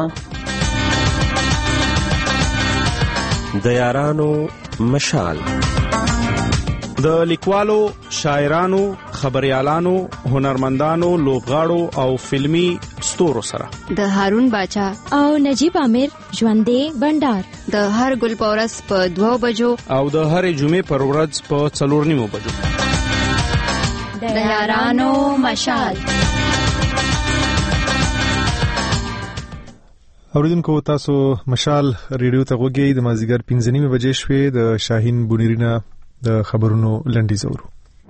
[SPEAKER 23] د یارانو مشال
[SPEAKER 26] د لیکوالو، شاعرانو، خبریالانو، هنرمندانو، لوبغاړو او فلمي ستورو سره
[SPEAKER 3] د هارون باچا
[SPEAKER 8] او نجیب عامر ژوندې بندر
[SPEAKER 3] د هر ګل پورس په 2 بجو
[SPEAKER 26] او د هر جمعې پر ورځ په 4:30 بجو
[SPEAKER 8] د یارانو مشال.
[SPEAKER 1] اوریدونکو تاسو مشال ریډیو ته وګورئ. د مازیګر 5:30 بجې شوې. د شاهین بونیرینا د خبرونو لنډیز اورو.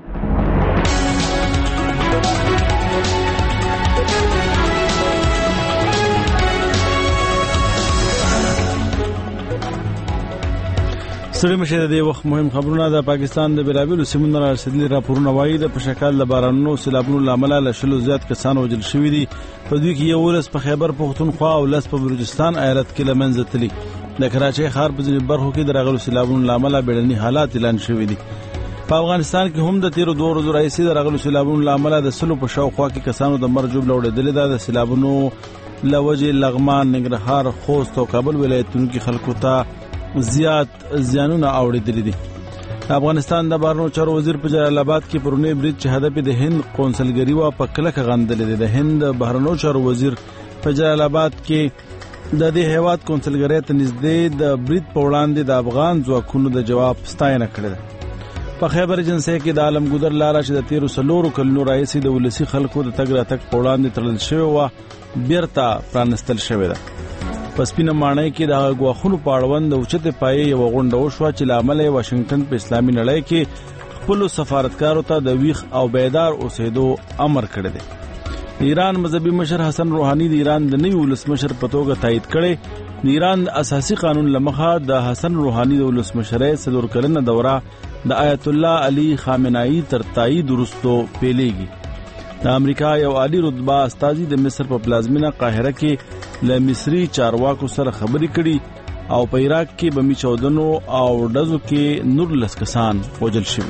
[SPEAKER 2] ستړي مشه د وخت مهم خبرونه. د پاکستان د بلابلو سیمونو رسیدلي راپورونه وایي د پشکال د بارانونو سیلابونو لامل له شلو زیات کسان وژل شوي دي. په دوی کې 11 په خیبر پختونخوا او 10 په بلوچستان ایالت کې لمنځه تللي. د کراچۍ ښار په ځینې برخو کې د راغلو سیلابونو لامل بیړني حالات اعلان شوي دي. په افغانستان کې هم د تیرو 2 ورځو راهیسې د راغلو سیلابونو لامل د سلو په شاوخوا کې کسانو د مرګ جوړ لوړېدلې ده. د سیلابونو لوجې لغمان، ننګرهار، خوست او کابل ولایتونو کې خلکو ته زیات زیانونه اوریدلي دي. افغانستان د بهرنیو چارو وزیر په جلال آباد کې پرونی برید چې هدف د هند قونسلګری و په کلکه غندلې ده. د هند بهرنیو چارو وزیر په جلال آباد کې د دې هیواد قونسلګری ته نږدې د برید په وړاندې د افغان ځواکونو د جواب ستاینه کړې ده. په خیبر ایجنسۍ کې د عالمګودر لاره چې د 13 کلونو راهیسې د ولسی خلکو د تګ راتګ په وړاندې تړل شوې و بیرته پرانستل شوې ده. په سپینه ماڼۍ کې د غواخونو په اړوند د اوچتې پایې یوه غونډه وشوه چې له امله یې واشنګټن په اسلامي نړۍ کې خپلو سفارتکارو ته د ویښ او بیدار اوسېدو امر کړی دی. د ایران مذهبي مشر حسن روحاني د ایران د نوي ولسمشر په توګه تایید کړی. د ایران د اساسي قانون له مخه د حسن روحاني د ولسمشرۍ 4 کلنه دوره د آیت الله علي خامنه‌ای تر تایید وروسته پیلېږي. د امریکا یو عالی رتبه استازي د مصر په پلازمینه قاهره کې له مصري چارواکو سره خبرې کړي او په عراق کې بمي چاودنو او ډزو کې 19 کسان وژل شوي.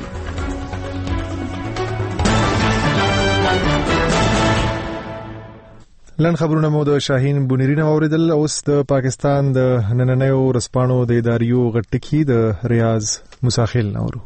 [SPEAKER 1] لن خبرونه مو د شاهین بونیرینا اوریدل. اوس د پاکستان د نننیو رسپانو د اداریو غټکی د ریاض مساخیل نورو.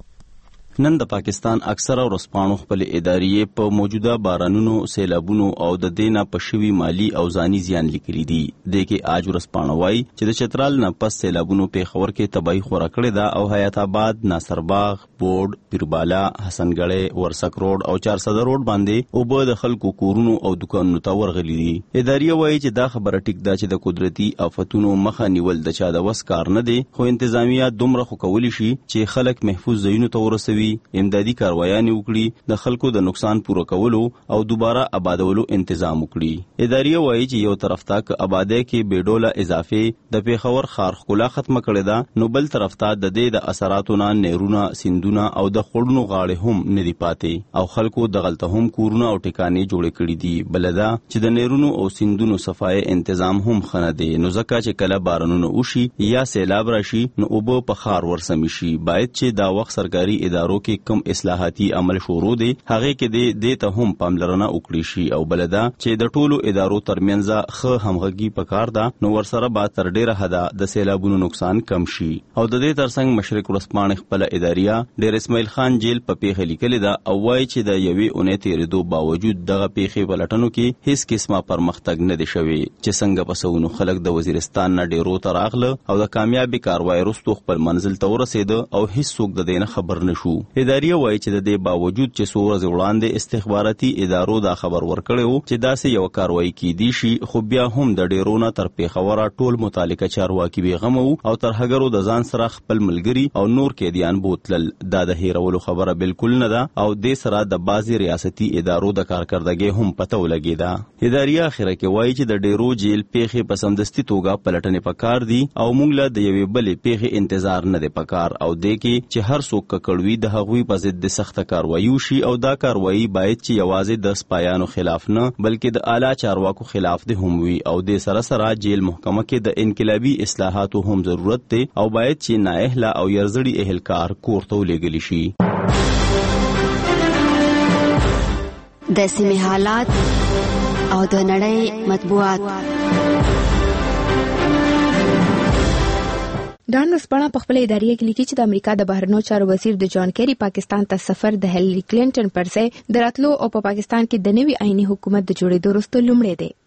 [SPEAKER 11] نن د پاکستان اکثره ورځپاڼو خپل ادارې په موجوده بارانونو، سیلابونو او د دینه په شوي مالی او ځاني زیان لیکلي دي. د کې آج ورځپاڼه وایي چې د چترال نه پس سیلابونو پیښور کې تباہي خورا کړې ده او حیات آباد، ناصرباغ، بورډ، پیربالا، حسنګړې، ورسک روډ او 400 روډ باندې اوبه د خلکو کورونو او دکانونو ته ورغلي دي. ادارې وایي چې دا خبره ټیک ده چې د قدرتي آفتونو مخه نیول د چا د وس کار نه دی، خو انتظامیه دومره خو کولی شي چې خلک محفوظ ځایونو ته ورسوي، امدادي کاروایانې وکړي، د خلکو د نقصان پوره کولو او دوباره آبادولو تنظیم وکړي. ادارې وایي چې یو طرف ته ک آبادی کې بیډوله اضافه د پیښور ښار ښکلا ختمه کړې ده، نو بل طرف ته د دې د اثراتو نه نهرونه، سیندونه او د خړونو غاړې هم نه دي پاتې او خلکو دغلته هم کورونه او ټکانې جوړې کړي دي. بلدا چې د نهرونو او سیندونو صفای تنظیم هم خنه دي، نو ځکه چې کله بارانونه وشي یا سیلاب راشي نو اوبه په ښار ورسمي شي. باید چې دا وخت سرکاري ادارو کې کم اصلاحاتي عمل شروع دي، هغه کې د ته هم پاملرنه وکړي شي او بلدا چې د ټولو ادارو ترمنځ ښه همغږي پکار ده، نو ورسره به تر ډیره حده د سیلابونو نقصان کم شي. او د دې ترڅنګ مشرق ورځپاڼه خپل ادارې ډیر اسماعیل خان جیل په پیښه لیکلې ده او وایي چې د یوې اونۍ تیریدو باوجود دغه پیښې پلټنو کې هیڅ قسمه پرمختګ نه دی شوی، چې څنګه پسونو خلک د وزیرستان نه ډیرو ته راغله او د کامیابی کاروای وروسته خپل منزل ته ورسېده او هیڅ څوک د دې نه خبر نشو. ادارې وایي چې د دې باوجود چې څو ورځې وړاندې استخباراتي ادارو دا خبر ورکړی و چې داسې یو کاروایی کیدی شي، خو بیا هم د ډیرو نه تر پیښوره ټول متعلقه چارواکي بېغمه وو او تر هغرو د ځان سره خپل ملګري او نور قیدیان بوتلل. دا د هیرولو خبره بالکل نه ده او دې سره د بعضي ریاستي ادارو د کارکردګۍ هم پته ولګېده. ادارې اخره کې وایي چې د ډیرو جیل پیښې په سمدستي توګه پلټنې پکار دي او موږ له د یوې بلې پیښې انتظار نه دی پکار او دې کې چې هر څوک ککړوي د هغوی په ضد د سخته کاروایی وشي او دا کاروایی باید چې یوازې د سپایانو خلاف نه بلکې د اعلی چارواکو خلاف ده هم وي او د سره سره جیل محکمه کې د انقلابي اصلاحاتو هم ضرورت دی او باید چې نااهله او یرزړي اهلکار کور ته ولېږل شي.
[SPEAKER 3] د سیمې حالات او د نړۍ مطبوعات.
[SPEAKER 8] ډان ورځپاڼه په خپل ادارې کې لیکي چې د امریکا د بهرنیو چارو وزیر د جان کیری پاکستان ته سفر د هیلری کلینټن پر ځای د راتلو او په پاکستان کې د نوي آئینی حکومت د جوړېدو وروسته لومړی دی.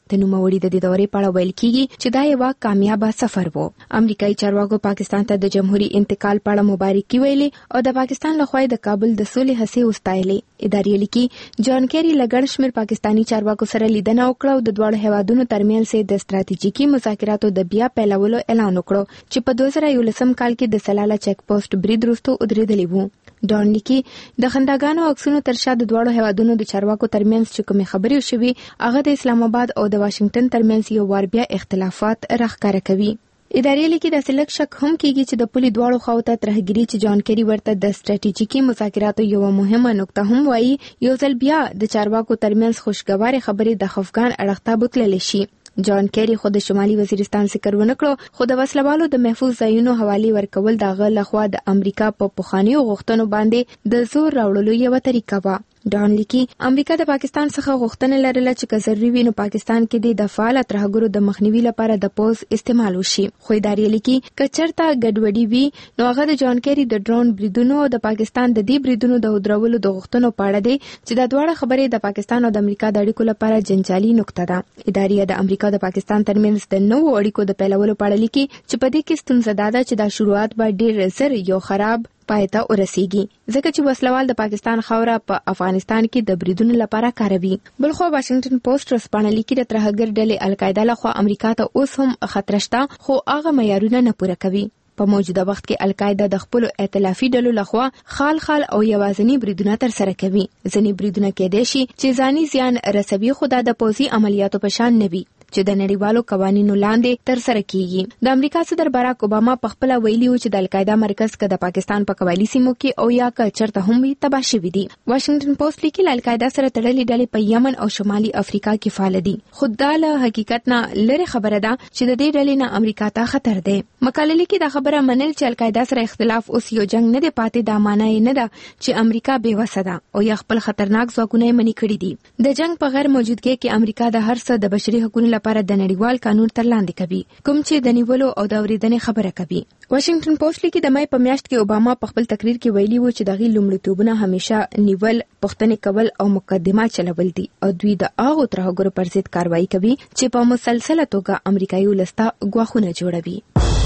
[SPEAKER 8] د نوموړي د دې دورې په اړه ویل کیږي چې دا یو کامیاب سفر و. امریکایي چارواکو پاکستان ته د جمهوریت انتقال په اړه مبارکي ویلې او د پاکستان لخوا د کابل د سولې هڅې وستایلې. ادارې لیکي جان کیری لګړ شمیر پاکستانی چارواکو سره لیدنه وکړه او د دواړو هیوادونو ترمنځ د ستراتیژیکي مذاکراتو د بیا پیلولو اعلان وکړ چې په 2011 کال کې د سلاله چیک پوسټ برید وروسته ودرېدلی وو. ډان لیکي د خنداګانو عکسونو تر شا د دواړو هیوادونو د چارواکو ترمنځ چې کومې خبرې شوې هغه د اسلام آباد او د واشنگټن ترمنځ یو وار بیا اختلافات راښکاره کوي. ادارې لیکي د سلک شک هم کیږي چې د پولي دواړو خواته ترهګری چې جان کیری ورته د ستراتیژیکي مذاکراتو یو مهمه نقطه هم وایي یو ځل بیا د چارواکو ترمنځ خوشګوارې خبرې د خفګان اړخ ته بوتللی شي. جان کیری خو د شمالي وزیرستان ذکر ونه کړو خو د وسلوالو د محفوظ ځایونو حواله ورکول دغه لخوا د امریکا په پخوانیو غوښتنو باندې د زور راوړلو یو طریقه و. ډان لیکي امریکا د پاکستان څخه غوښتنه لرله چې که ضروري وي نو پاکستان کې د فعال ترهګرو د مخنیوي لپاره د پوز استعمال وشي. خو ادارې لیکي که چېرته ګډوډي وي نو هغه د جان کیری د ډرون بریدونو او د پاکستان د دې بریدونو د ودرولو د غوښتنو په اړه دی چې د دواړو خبرې د پاکستان او د امریکا د اړیکو لپاره جنجالي نقطه ده. ادارې د امریکا او د پاکستان ترمنځ د نوو اړیکو د پیلولو په اړه لیکي چې په دې کې ستونزه ده چې دا شروعات به ډېر زر یو خراب پایته ورسیږي ځکه چې وسلوال د پاکستان خاوره په افغانستان کې د بریدونو لپاره کاروي. بلخو واشنگټن پوسټ رسپانه لیکي د ترهګر ډلې القاعده لخوا امریکا ته اوس هم خطر شته خو هغه معیارونه نه پوره کوي. په موجوده وخت کې القاعده د خپل ائتلافي ډلو لخوا خال او یوازنی بریدونه تر سره کوي. ځینې بریدونه کېدای شي چې ځاني زیان رسوي خو د پوځي عملیاتو په شان نه وي چې د نړیوالو قوانینو لاندې تر سره کیږي. د امریکا صدر باراک اوباما په خپل ویلي و چې د القاعده مرکز که د پاکستان په قبایلی سیمو کې او یا که چرته هم وي تباه شوي دي. واشنگټن پوسټ لیکي القاعده سره تړلې ډلې په یمن او شمالي افریقا کې فعال دي. خو دا له حقیقت نه لري خبره ده چې د دې ډلې نه امریکا ته خطر دی. مقاله لیکي دا خبره منل چې القاعده سره اختلاف اوس یو جنگ نه دی پاتې دا معنی نه ده چې امریکا بې وسه ده او یا خپل خطرناک ځواکونه منې کړي دي. د جنگ په غیر موجودګۍ کې امریکا د هر څه د بشري حقوقو لپاره د نړیوال قانون تر لاندې کوي کوم چې د نیولو او د اورېدنې خبره کوي. واشنگټن پوسټ لیکي د مای په میاشت کې اوباما په خپل تقریر کې ویلي و چې دغه لومړیتوبونه همیشه نیول پوښتنې کول او مقدمه چلول دي او دوی د هغو ترهګرو پر ضد کاروایی کوي چې په مسلسله توګه امریکایي ولسته ګواښونه جوړوي.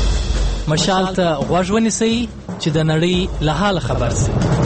[SPEAKER 12] مشال ته غوږ ونیسئ چې د نړۍ له حال خبر شئ.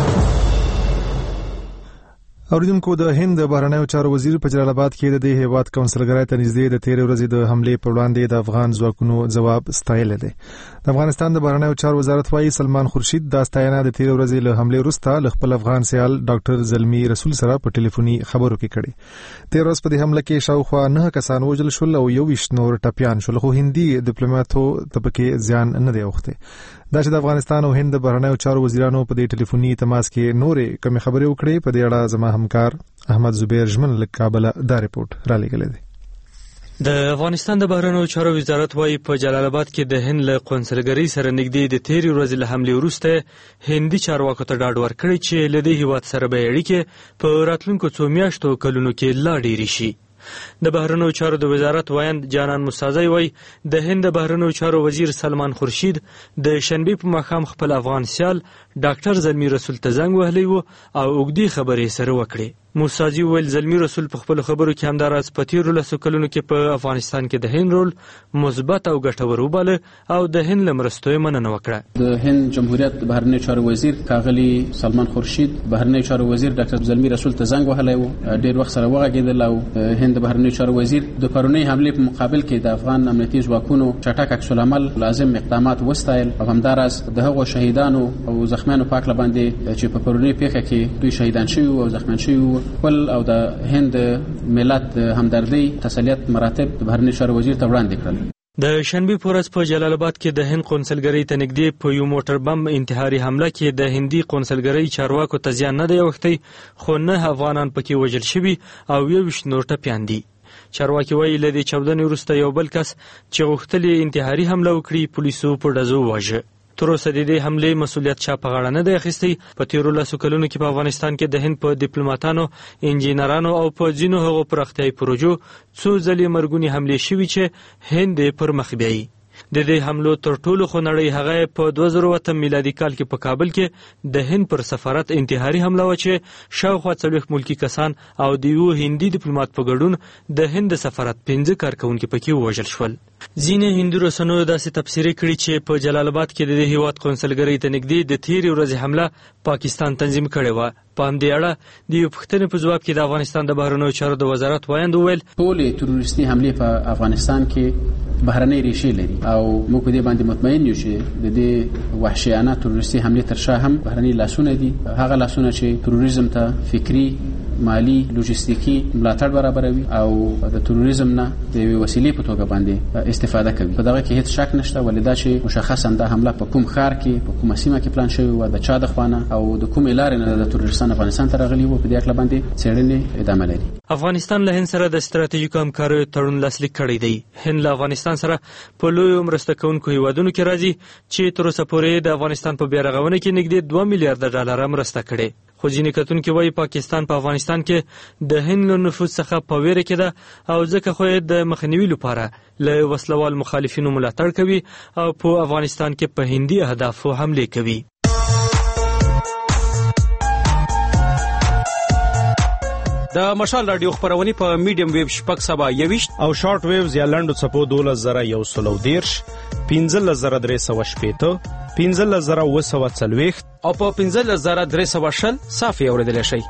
[SPEAKER 1] اوریدونکو د هند بهرنیو چارو وزیر په جلال آباد کې د دې هیواد کونسلګرۍ ته نږدې د 13 ورځې د حملې پر وړاندې د افغان ځواکونو ځواب ستایلی دی. د افغانستان د بهرنیو چارو وزارت وايي سلمان خورشید د ستاینه د 13 ورځې له حملې وروسته له خپل افغان سیال ډاکټر زلمی رسول سره په ټلیفوني خبرو کې کړي. 13 ورځې په دې حمله کې شاوخوا 9 کسان وژل شول او 21 نور ټپیان شول خو هندي ډیپلوماټو ته پکې زیان نه دی اوښتی. دا چې د افغانستان او هند بهرنیو چارو وزیرانو په دې ټلیفوني تماس کې نورې کومې خبرې وکړې په دې اړه زما همکار احمد زبیر ژمن له کابل دا ریپورت را لېږلی دی.
[SPEAKER 13] د افغانستان د بهرنیو چارو وزارت وايي په جلال آباد کې د هند له قونسلګرۍ سره نږدې د 13 ورځې له حملې وروسته هندي چارواکو ته ډاډ ورکړی چې له دې هیواد سره به اړیکې په راتلونکو څو میاشتو کلونو کې لا ډېرې شي. د بهرنیو چارو د وزارت وایند جانان موسازی وایي د هند د بهرنیو چارو وزیر سلمان خورشید د شنبې په ماښام خپل افغان سیال ډاکټر زلمی رسول ته زنګ وهلی و او اوږدې خبرې سره وکړې. موسازی ویل زلمی رسول په خپل خبرو کې همداراز په تیرو لسو کلونو کې په افغانستان کې د هند رول مثبت او ګټور وباله او د هند له مرستو یې مننه وکړه.
[SPEAKER 14] د هند جمهوریت بهرنیو چارو وزیر ښاغلي سلمان خورشید بهرنیو چارو وزیر ډاکټر زلمی رسول ته زنګ وهلی و ډېر وخت سره وغږېدل او هند د بهرنیو چارو وزیر د پرونۍ حملې په مقابل کې د افغان امنیتي ځواکونو چټک عکس العمل لازم اقدامات وستایل او همداراز د هغو شهیدانو او زخمیانو په هکله باندې چې په پرونۍ پیښه کې دوی شهیدان شوي او زخمیان شوي خپل او د هند ملت همدردي تسلیت مراتب د بهرنیو چارو وزیر ته وړاندې کړل.
[SPEAKER 13] د شنبې په ورځ په جلال آباد کې د هند قونسلګرۍ ته نږدې په یو موټر بم انتحاري حمله کې د هندي قونسلګرۍ چارواکو ته زیان نه دی اوښتی خو 9 افغانان پکې وژل شوي او 21 نور ټپیان دي. چارواکي وایي له دې چاودنې وروسته یو بل کس چې غوښتل انتحاري حمله وکړي پولیسو په ډزو وواژه. تر اوسه د دې حملې مسؤلیت چا په غاړه نه دی اخیستی. په تیرو لسو کلونو کې په افغانستان کې د هند په ډیپلوماتانو انجینرانو او په ځینو هغو پراختیایي پروژو څو ځلې مرګونې حملې شوي چې هند یې پر مخ بیایي. د دې حملو تر ټولو خو نړۍ هغه په 2008 میلادي کال کې په کابل کې د هند پر سفارت انتحاري حمله و چې شاوخوا 40 ملکی کسان او د یو هندي ډیپلوماټ په ګډون د هند سفارت 15 کارکونکو پکې وژل شول. ځینې هندي رسنیو داسې تفسیر کړي چې په جلال آباد کې د هیواد قونسلګرۍ ته نږدې د تیرې ورځې حمله پاکستان تنظیم کړې و. په همدې اړه د یو پوښتنې په ځواب کې د افغانستان د بهرنیو چارو د وزارت وایند وویل
[SPEAKER 14] ټولې تروریستي حملې په افغانستان کې بهرنۍ ریښې لري او موږ په دې باندې مطمئن یو چې د دې وحشیانه تروریستي حملې تر شا هم بهرنۍ لاسونه دي، هغه لاسونه چې تروریزم ته فکری، مالی، لوجستیکی ملاتړ برابروي او د تروریزم نه د یوې وسیلې په توګه باندې استفاده کوي. په دغه کې هیڅ شک نشته، ولې دا چې مشخصا دا حمله په کوم ښار کې په کومه سیمه کې پلان شوې وه، د چا د خوا نه او د کومې لارې نه د تروریستان افغانستان ته راغلي وو، په دې اړه باندې څېړنې ادامه لري.
[SPEAKER 13] افغانستان له هند سره د ستراتیژیکو همکاریو تړون لاسلیک کړی دی. هند له افغانستان سره په لویو مرسته کوونکو هیوادونو کې راځي چې تر اوسه پورې د افغانستان په بیارغونه کې نږدې 2 میلیارډ ډالر مرسته کړې. خو ځینې کتونکي وایي پاکستان په افغانستان کې د هند له نفوذ څخه په ویره کې ده او ځکه خو یې د مخنیوي لپاره له وسلوال مخالفینو ملاتړ کوي او په افغانستان کې په هندي اهدافو حملې کوي.
[SPEAKER 26] د مشال رادیو خبرونه په میډیم ویو شپږ سبا 21
[SPEAKER 5] او شارټ ویوز یا لنډو څپو 12130 15380 15040
[SPEAKER 26] او په 15320 صافي اوریدل شي.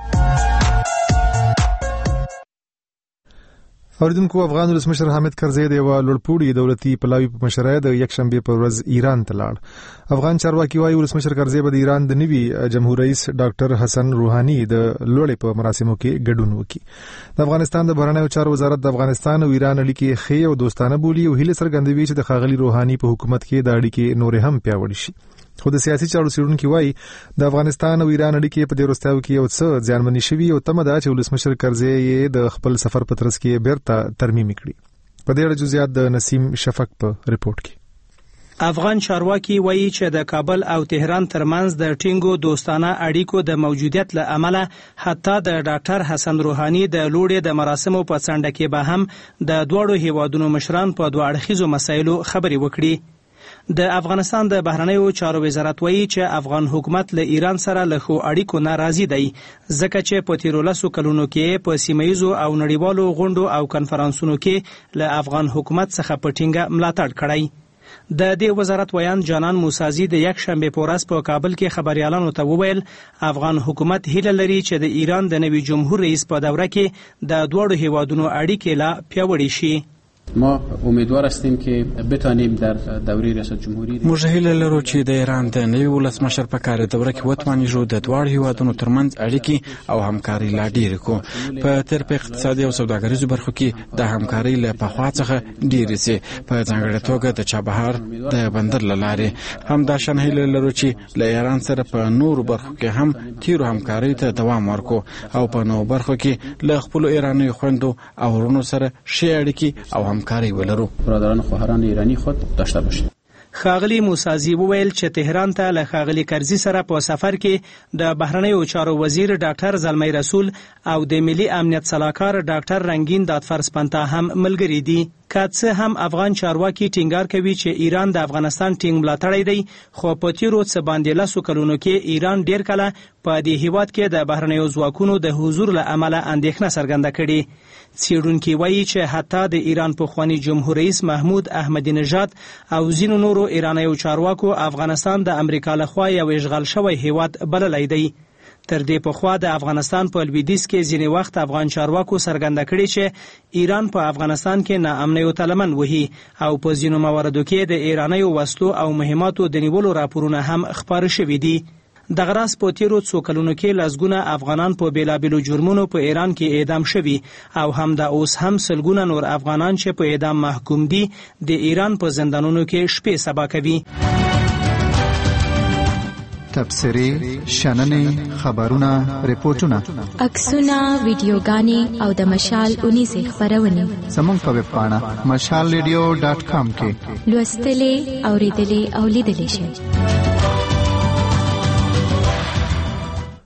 [SPEAKER 1] اوریدونکو افغان ولسمشر حامد کرزی د یو لوړپوړي دولتي پلاوي په مشرۍ د یکشنبه پر ورځ ایران ته لاړ. افغان چارواکي وايي ولسمشر کرزی به د ایران د نوي جمهور رئیس ډاکټر حسن روحاني د لوړې په مراسمو کې ګډون وکړي. د افغانستان د بهرنیو چارو وزارت د افغانستان او ایران اړیکې ښې او دوستانه بولي او هیله څرګندوي چې د ښاغلي روحاني په حکومت کې د اړیکې نورې هم پیاوړې شي. خو د سیاسي چارو څېړونکي وایي د افغانستان او ایران اړیکې په دې وروستیو کې یو څه زیانمنې شوي او تمه ده چې ولسمشر کرزی یې د خپل سفر په ترڅ کې بیرته ترمیم کړي. په دې اړه جزئیات د نسیم شفق په ریپورت کې.
[SPEAKER 10] افغان چارواکي وایي چې د کابل او تهران ترمنځ د ټینګو دوستانه اړیکو د موجودیت له امله حتی د ډاکټر حسن روحاني د لوړې د مراسمو په څنډه کې به هم د دواړو هیوادونو مشران په دوه اړخیزو مسایلو خبرې وکړي. د افغانستان د بهرنیو چارو وزارت وایي چې افغان حکومت له ایران سره له ښو اړیکو نه راضي دی، ځکه چې په تیرو 10 کلونو کې په سیمهیزو او نړیوالو غونډو او کنفرانسونو کې له افغان حکومت څخه په ټینګه ملاتړ کړی. د دې وزارت ویان جانان موسازی د یکشنبه په ورځ په کابل کې خبريالانو ته وویل افغان حکومت هیله لري چې د ایران د نوي جمهور رئیس په دوره کې د دوړو هیوادونو اړیکې لا پیاوړې شي.
[SPEAKER 14] ما امیدوار هستیم که بتوانیم در دوره ریاست جمهوری
[SPEAKER 16] موږ هیله لرو چې د ایران د نوي ولسمشر په کار دوره کې وتوانیږو د دوه هیوادونو ترمنځ اړیکې او همکاري لا ډیره کو. په تر په اقتصادي او سوداګریزو برخو کې د همکاري له پخوا څخه ډیره سي، په ځانګړي توګه د چابهار د بندر لاره هم دا شان هیله لرو چې له ایران سره په نورو برخو کې هم تیرو همکاري ته دوام ورکو او په نو برخو کې له خپل ایراني خويندو او ورونو سره شي اړیکې او همکاري ولرو.
[SPEAKER 14] برادران خواهران ایرانی خود داشته باشیم.
[SPEAKER 10] ښاغلي موسازی وویل چې تهران ته له ښاغلي کرزي سره په سفر کې د بهرنیو چارو وزیر ډاکټر زلمی رسول او د ملي امنیت سلاکار ډاکټر رنگین دادفرسپنتا هم ملګري دي. که څه هم افغان چارواکي ټینګار کوي چې ایران د افغانستان ټینګ ملاتړی دی، خو په تیرو څه باندې 10 کلونو کې ایران ډیر کله په دې هیواد کې د بهرنیو ځواکونو د حضور له امله اندېښنه څرګنده کړې. څېړونکي وایي چې حتی د ایران پخوانی جمهور رئیس محمود احمدی نژاد او ځینو نورو ایرانیو چارواکو افغانستان د امریکا لخوا یو اشغال شوی هیواد بللی دی. تر دې پخوا د افغانستان په لویدیځ کې ځینې وخت افغان چارواکو څرګنده کړي چې ایران په افغانستان کې ناامنیو ته لمن وهي او په ځینو مواردو کې د ایرانیو وسلو او مهماتو د نیولو راپورونه هم خپاره شوي دي. دغه راز په تیرو څو کلونو کې لسګونه افغانان په بیلابیلو جرمونو په ایران کې اعدام شوي او همدا اوس هم سلګونه نور افغانان چې په اعدام محکوم دي د ایران په زندانونو کې شپې سبا کوي.
[SPEAKER 17] تبصرې، شننې، خبرونه، ریپورتونه،
[SPEAKER 8] عکسونه، ویډیوګانې او د مشال 19 خبرونه
[SPEAKER 17] زموږ په ویب پاڼه mashalradio.com کې
[SPEAKER 8] لوستلې، اوریدلې او لیدلې شئ.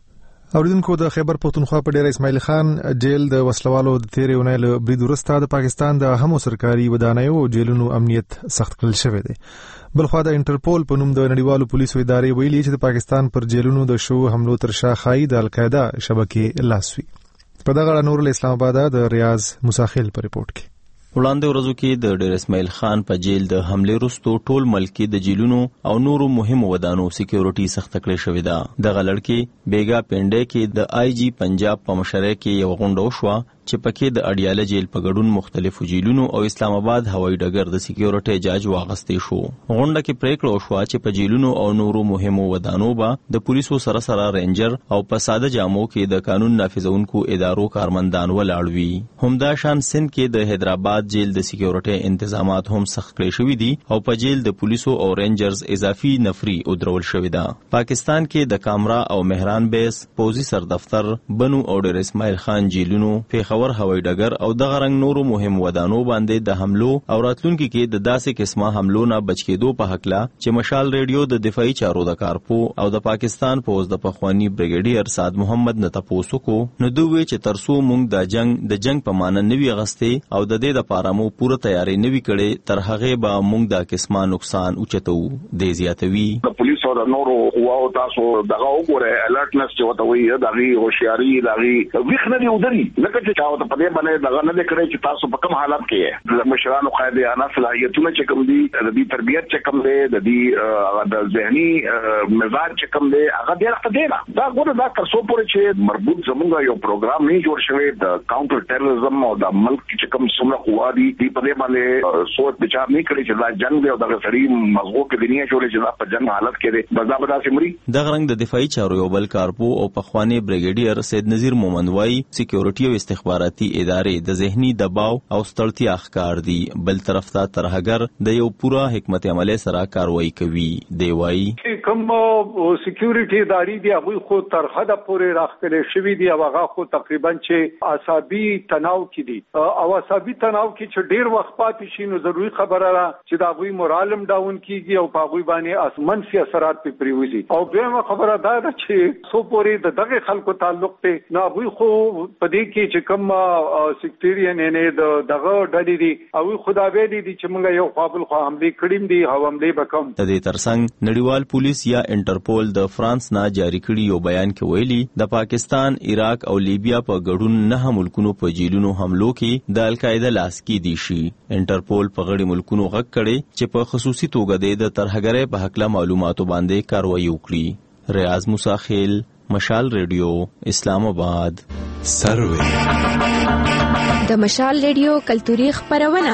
[SPEAKER 1] اوریدونکو د خیبر پختونخوا په ډیر اسماعیل خان جیل د وسلوالو د تیرې اونۍ له برید وروسته د پاکستان د همو سرکاري ودانیو جیلونو امنیت سخت کړل شوی دی. بلخوا د انټرپول په نوم د نړیوالو پولیسو ادارې ویلي چې د پاکستان پر جیلونو د شو حملو تر شا ښایي د القاعده شبکې لاس وي. په دغه اړه نور له اسلام آباد د ریاض مساخیل په ریپورت کې
[SPEAKER 11] وړاندې ورځو کې د ډیر اسماعیل خان په جیل د حمله وروسته ټول ملک د جیلونو او نورو مهمو ودانو سکیورټي سخت کړې شوې ده. دغه لړکې بیګا پنډه کې د آی جی پنجاب په مشرۍ کې یو غونډه وشوه چې پکې د اډیاله جیل په ګډون مختلفو جیلونو او اسلام آباد هوایي ډګر د سکیورټي جاج واغستې شو. غونډه کې پریکړه وشوه چې په جیلونو او نورو مهمو ودانو به د پولیسو سره رینجر او په ساده جامو کې د قانون نافذونکو ادارو کارمندان ولاړ وي. همدا شان سند کې د حیدرآباد جیل د سکیورټي تنظیمات هم سخت کړی شوی دي او په جیل د پولیسو او رینجرز اضافي نفري او درول شوی ده. پاکستان کې د کامرا او مهران بیس، پوزي سر دفتر، بنو او ډیر اسماعیل خان جیلونو، پیښور هوایي ډګر او دغه رنګ نورو مهم ودانو باندې د حملو او راتلونکو کې د داسې قسمه حملو نه بچ کېدو په حق لا چې مشال ریډیو د دفاعي چارو د کارپو او د پاکستان پوز د پخوانی بریګیډیر سعد محمد نه تاسو کو نو دوی چې ترسو مونږ د جنگ په معنی نوی غسته او د دې د پارامو پوره تیاری نوی کړي تر هغه به مونږ د قسمه نقصان اوچتو د زیاتوي.
[SPEAKER 6] د پولیسو د نورو قواو تاسو دغه وګوره الرټنس چې وته وي دغه هوښیاري دغه وښنه دی ودري لکه چې چاو ته پدې باندې دغه نه کړی چې تاسو په کوم حالت کې د مشرانو قاعده صلاحیتونه چې کوم دي د دې تربیت چې کوم دی د دې د ذهني مزاج چې کوم دی هغه ډیر ښه دی. دا ګوره دا تر څو پورې چې مربوط زموږ یو پروګرام نه جوړ شوی د کاونټر ټیرریزم او د ملک چې کوم څومره قوا دي په دې باندې سوچ بچار نه کړی چې دا جنگ دی او دغه سړي مغزو کې دنیا جوړه چې دا په جنگ حالت کې دی بس دا به داسې مري.
[SPEAKER 11] دغه رنګ د دفاعي چارو یو بل کارپو او پخوانی بریګیډیر سید نذیر مومند وای سکیورټي او استخباراتي ادارې د ذهني دباو او ستړتیا ښکار دي، بل طرف ته ترهګر د یو پورا حکمت عملی سره کاروایی کوي. دی وای
[SPEAKER 18] کوم سکیورټي ادارې دی هغه خو تر حد پورې راخلې شوی دی او هغه خو تقریبا چې عصبي تناو کې دي او عصبي تناو کې چې ډیر وخت پاتې شي نو ضروري خبره را چې دا غوي مورالم ډاون کیږي او په غوي باندې منفي اثرات په پریوزي. او بیا خبره دا ده چې سو پورې د دغه خلکو تعلق ته نو غوي خو په دې کې چې کوم سکتریان نه دغه ډلې دي او خدا به دي چې موږ یو قابل خو حمله کړیم دي او حمله وکم.
[SPEAKER 11] د دې ترڅنګ نړیوال پولیس یا انټرپول د فرانس نه جاری کړي یو بیان کې ویلي د پاکستان، عراق او لیبیا په ګډون 9 ملکونو په جیلونو حملو کې د القاعده لاس کې دي شي. انټرپول په غړي ملکونو غږ کړي چې په خصوصي توګه د ترهګرۍ په حق له معلوماتو باندې کاروایی وکړي. ریاض مساخیل، مشال ریډیو، اسلام آباد.
[SPEAKER 19] سروي
[SPEAKER 8] د مشال ریډیو کلتوري خبرونه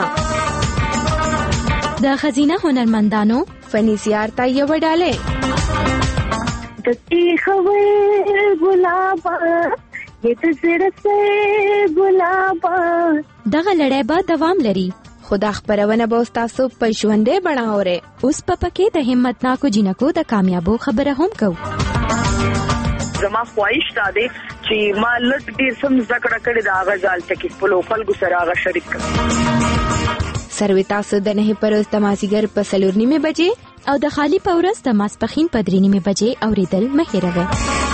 [SPEAKER 8] د خزینه هنرمندانو فني زیارت یو ډاله
[SPEAKER 20] د تیخوي ګلابا د زړه ګلابا
[SPEAKER 8] دغه لړۍ به دوام لري. خدا خبرونه به تاسو په ژوندې بڼاوره اوس په پکې د همت ناکو جنکو د کامیابو خبره هم کو.
[SPEAKER 20] زما خواهش دا دی چې ما لټ ډیر سم ذکر کړی دا غزال چې په لوکل ګو سره غا شریک کړ.
[SPEAKER 8] سروي تاسو د نه پروز د مازیګر په 4:30 بجې او د خالی پورس د ماسپخین په 3:30 بجې اوریدل مهیروي.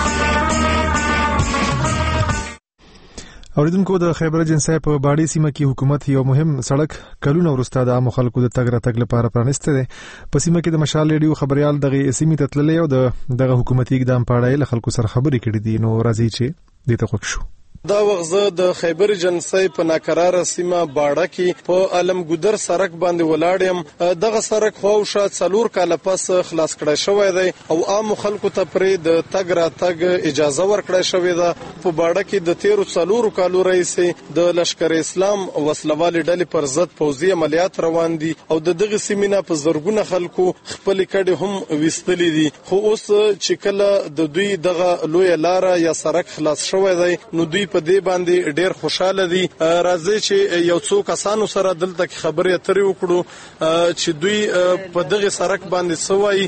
[SPEAKER 1] اوریدونکو د خیبر جنسای په باډي سیمه کې حکومت یو مهم سړک کلونه وروسته د عام خلکو د تګ راتګ لپاره پرانسته ده. په سیمه کې د مشال ریډیو خبريال دغه سیمه ته تللی او دغه حکومتي اقدام په اړه له خلکو سره خبرې کړې دي. نو راځي چې دې ته خوښ شو.
[SPEAKER 21] دا وغزه د خیبر جنسای په ناکراره سیمه باړه کې په علمګودر سړک باندې ولاړم. دغه سړک خواوشا 4 کال پس خلاص کړی شوی دی او عام خلکو ته پرې د تګ راتګ اجازه ورکړی شوې ده. په باړه کې د 13 کالو رئیس د لشکر اسلام وسلوالې ډلې پر ضد پوځي عملیات روان دي او د دغه سیمینه په زرګونه خلکو خپل کډې هم وستلې دي. خو اوس چې کله د دوی دغه لوی لار یا سړک خلاص شوی دی نو دوی په دې باندې ډېر خوشاله دي. راځي چې یو څو کسانو سره دلته خبرې اترې وکړو چې دوی په دغه سړک باندې سوي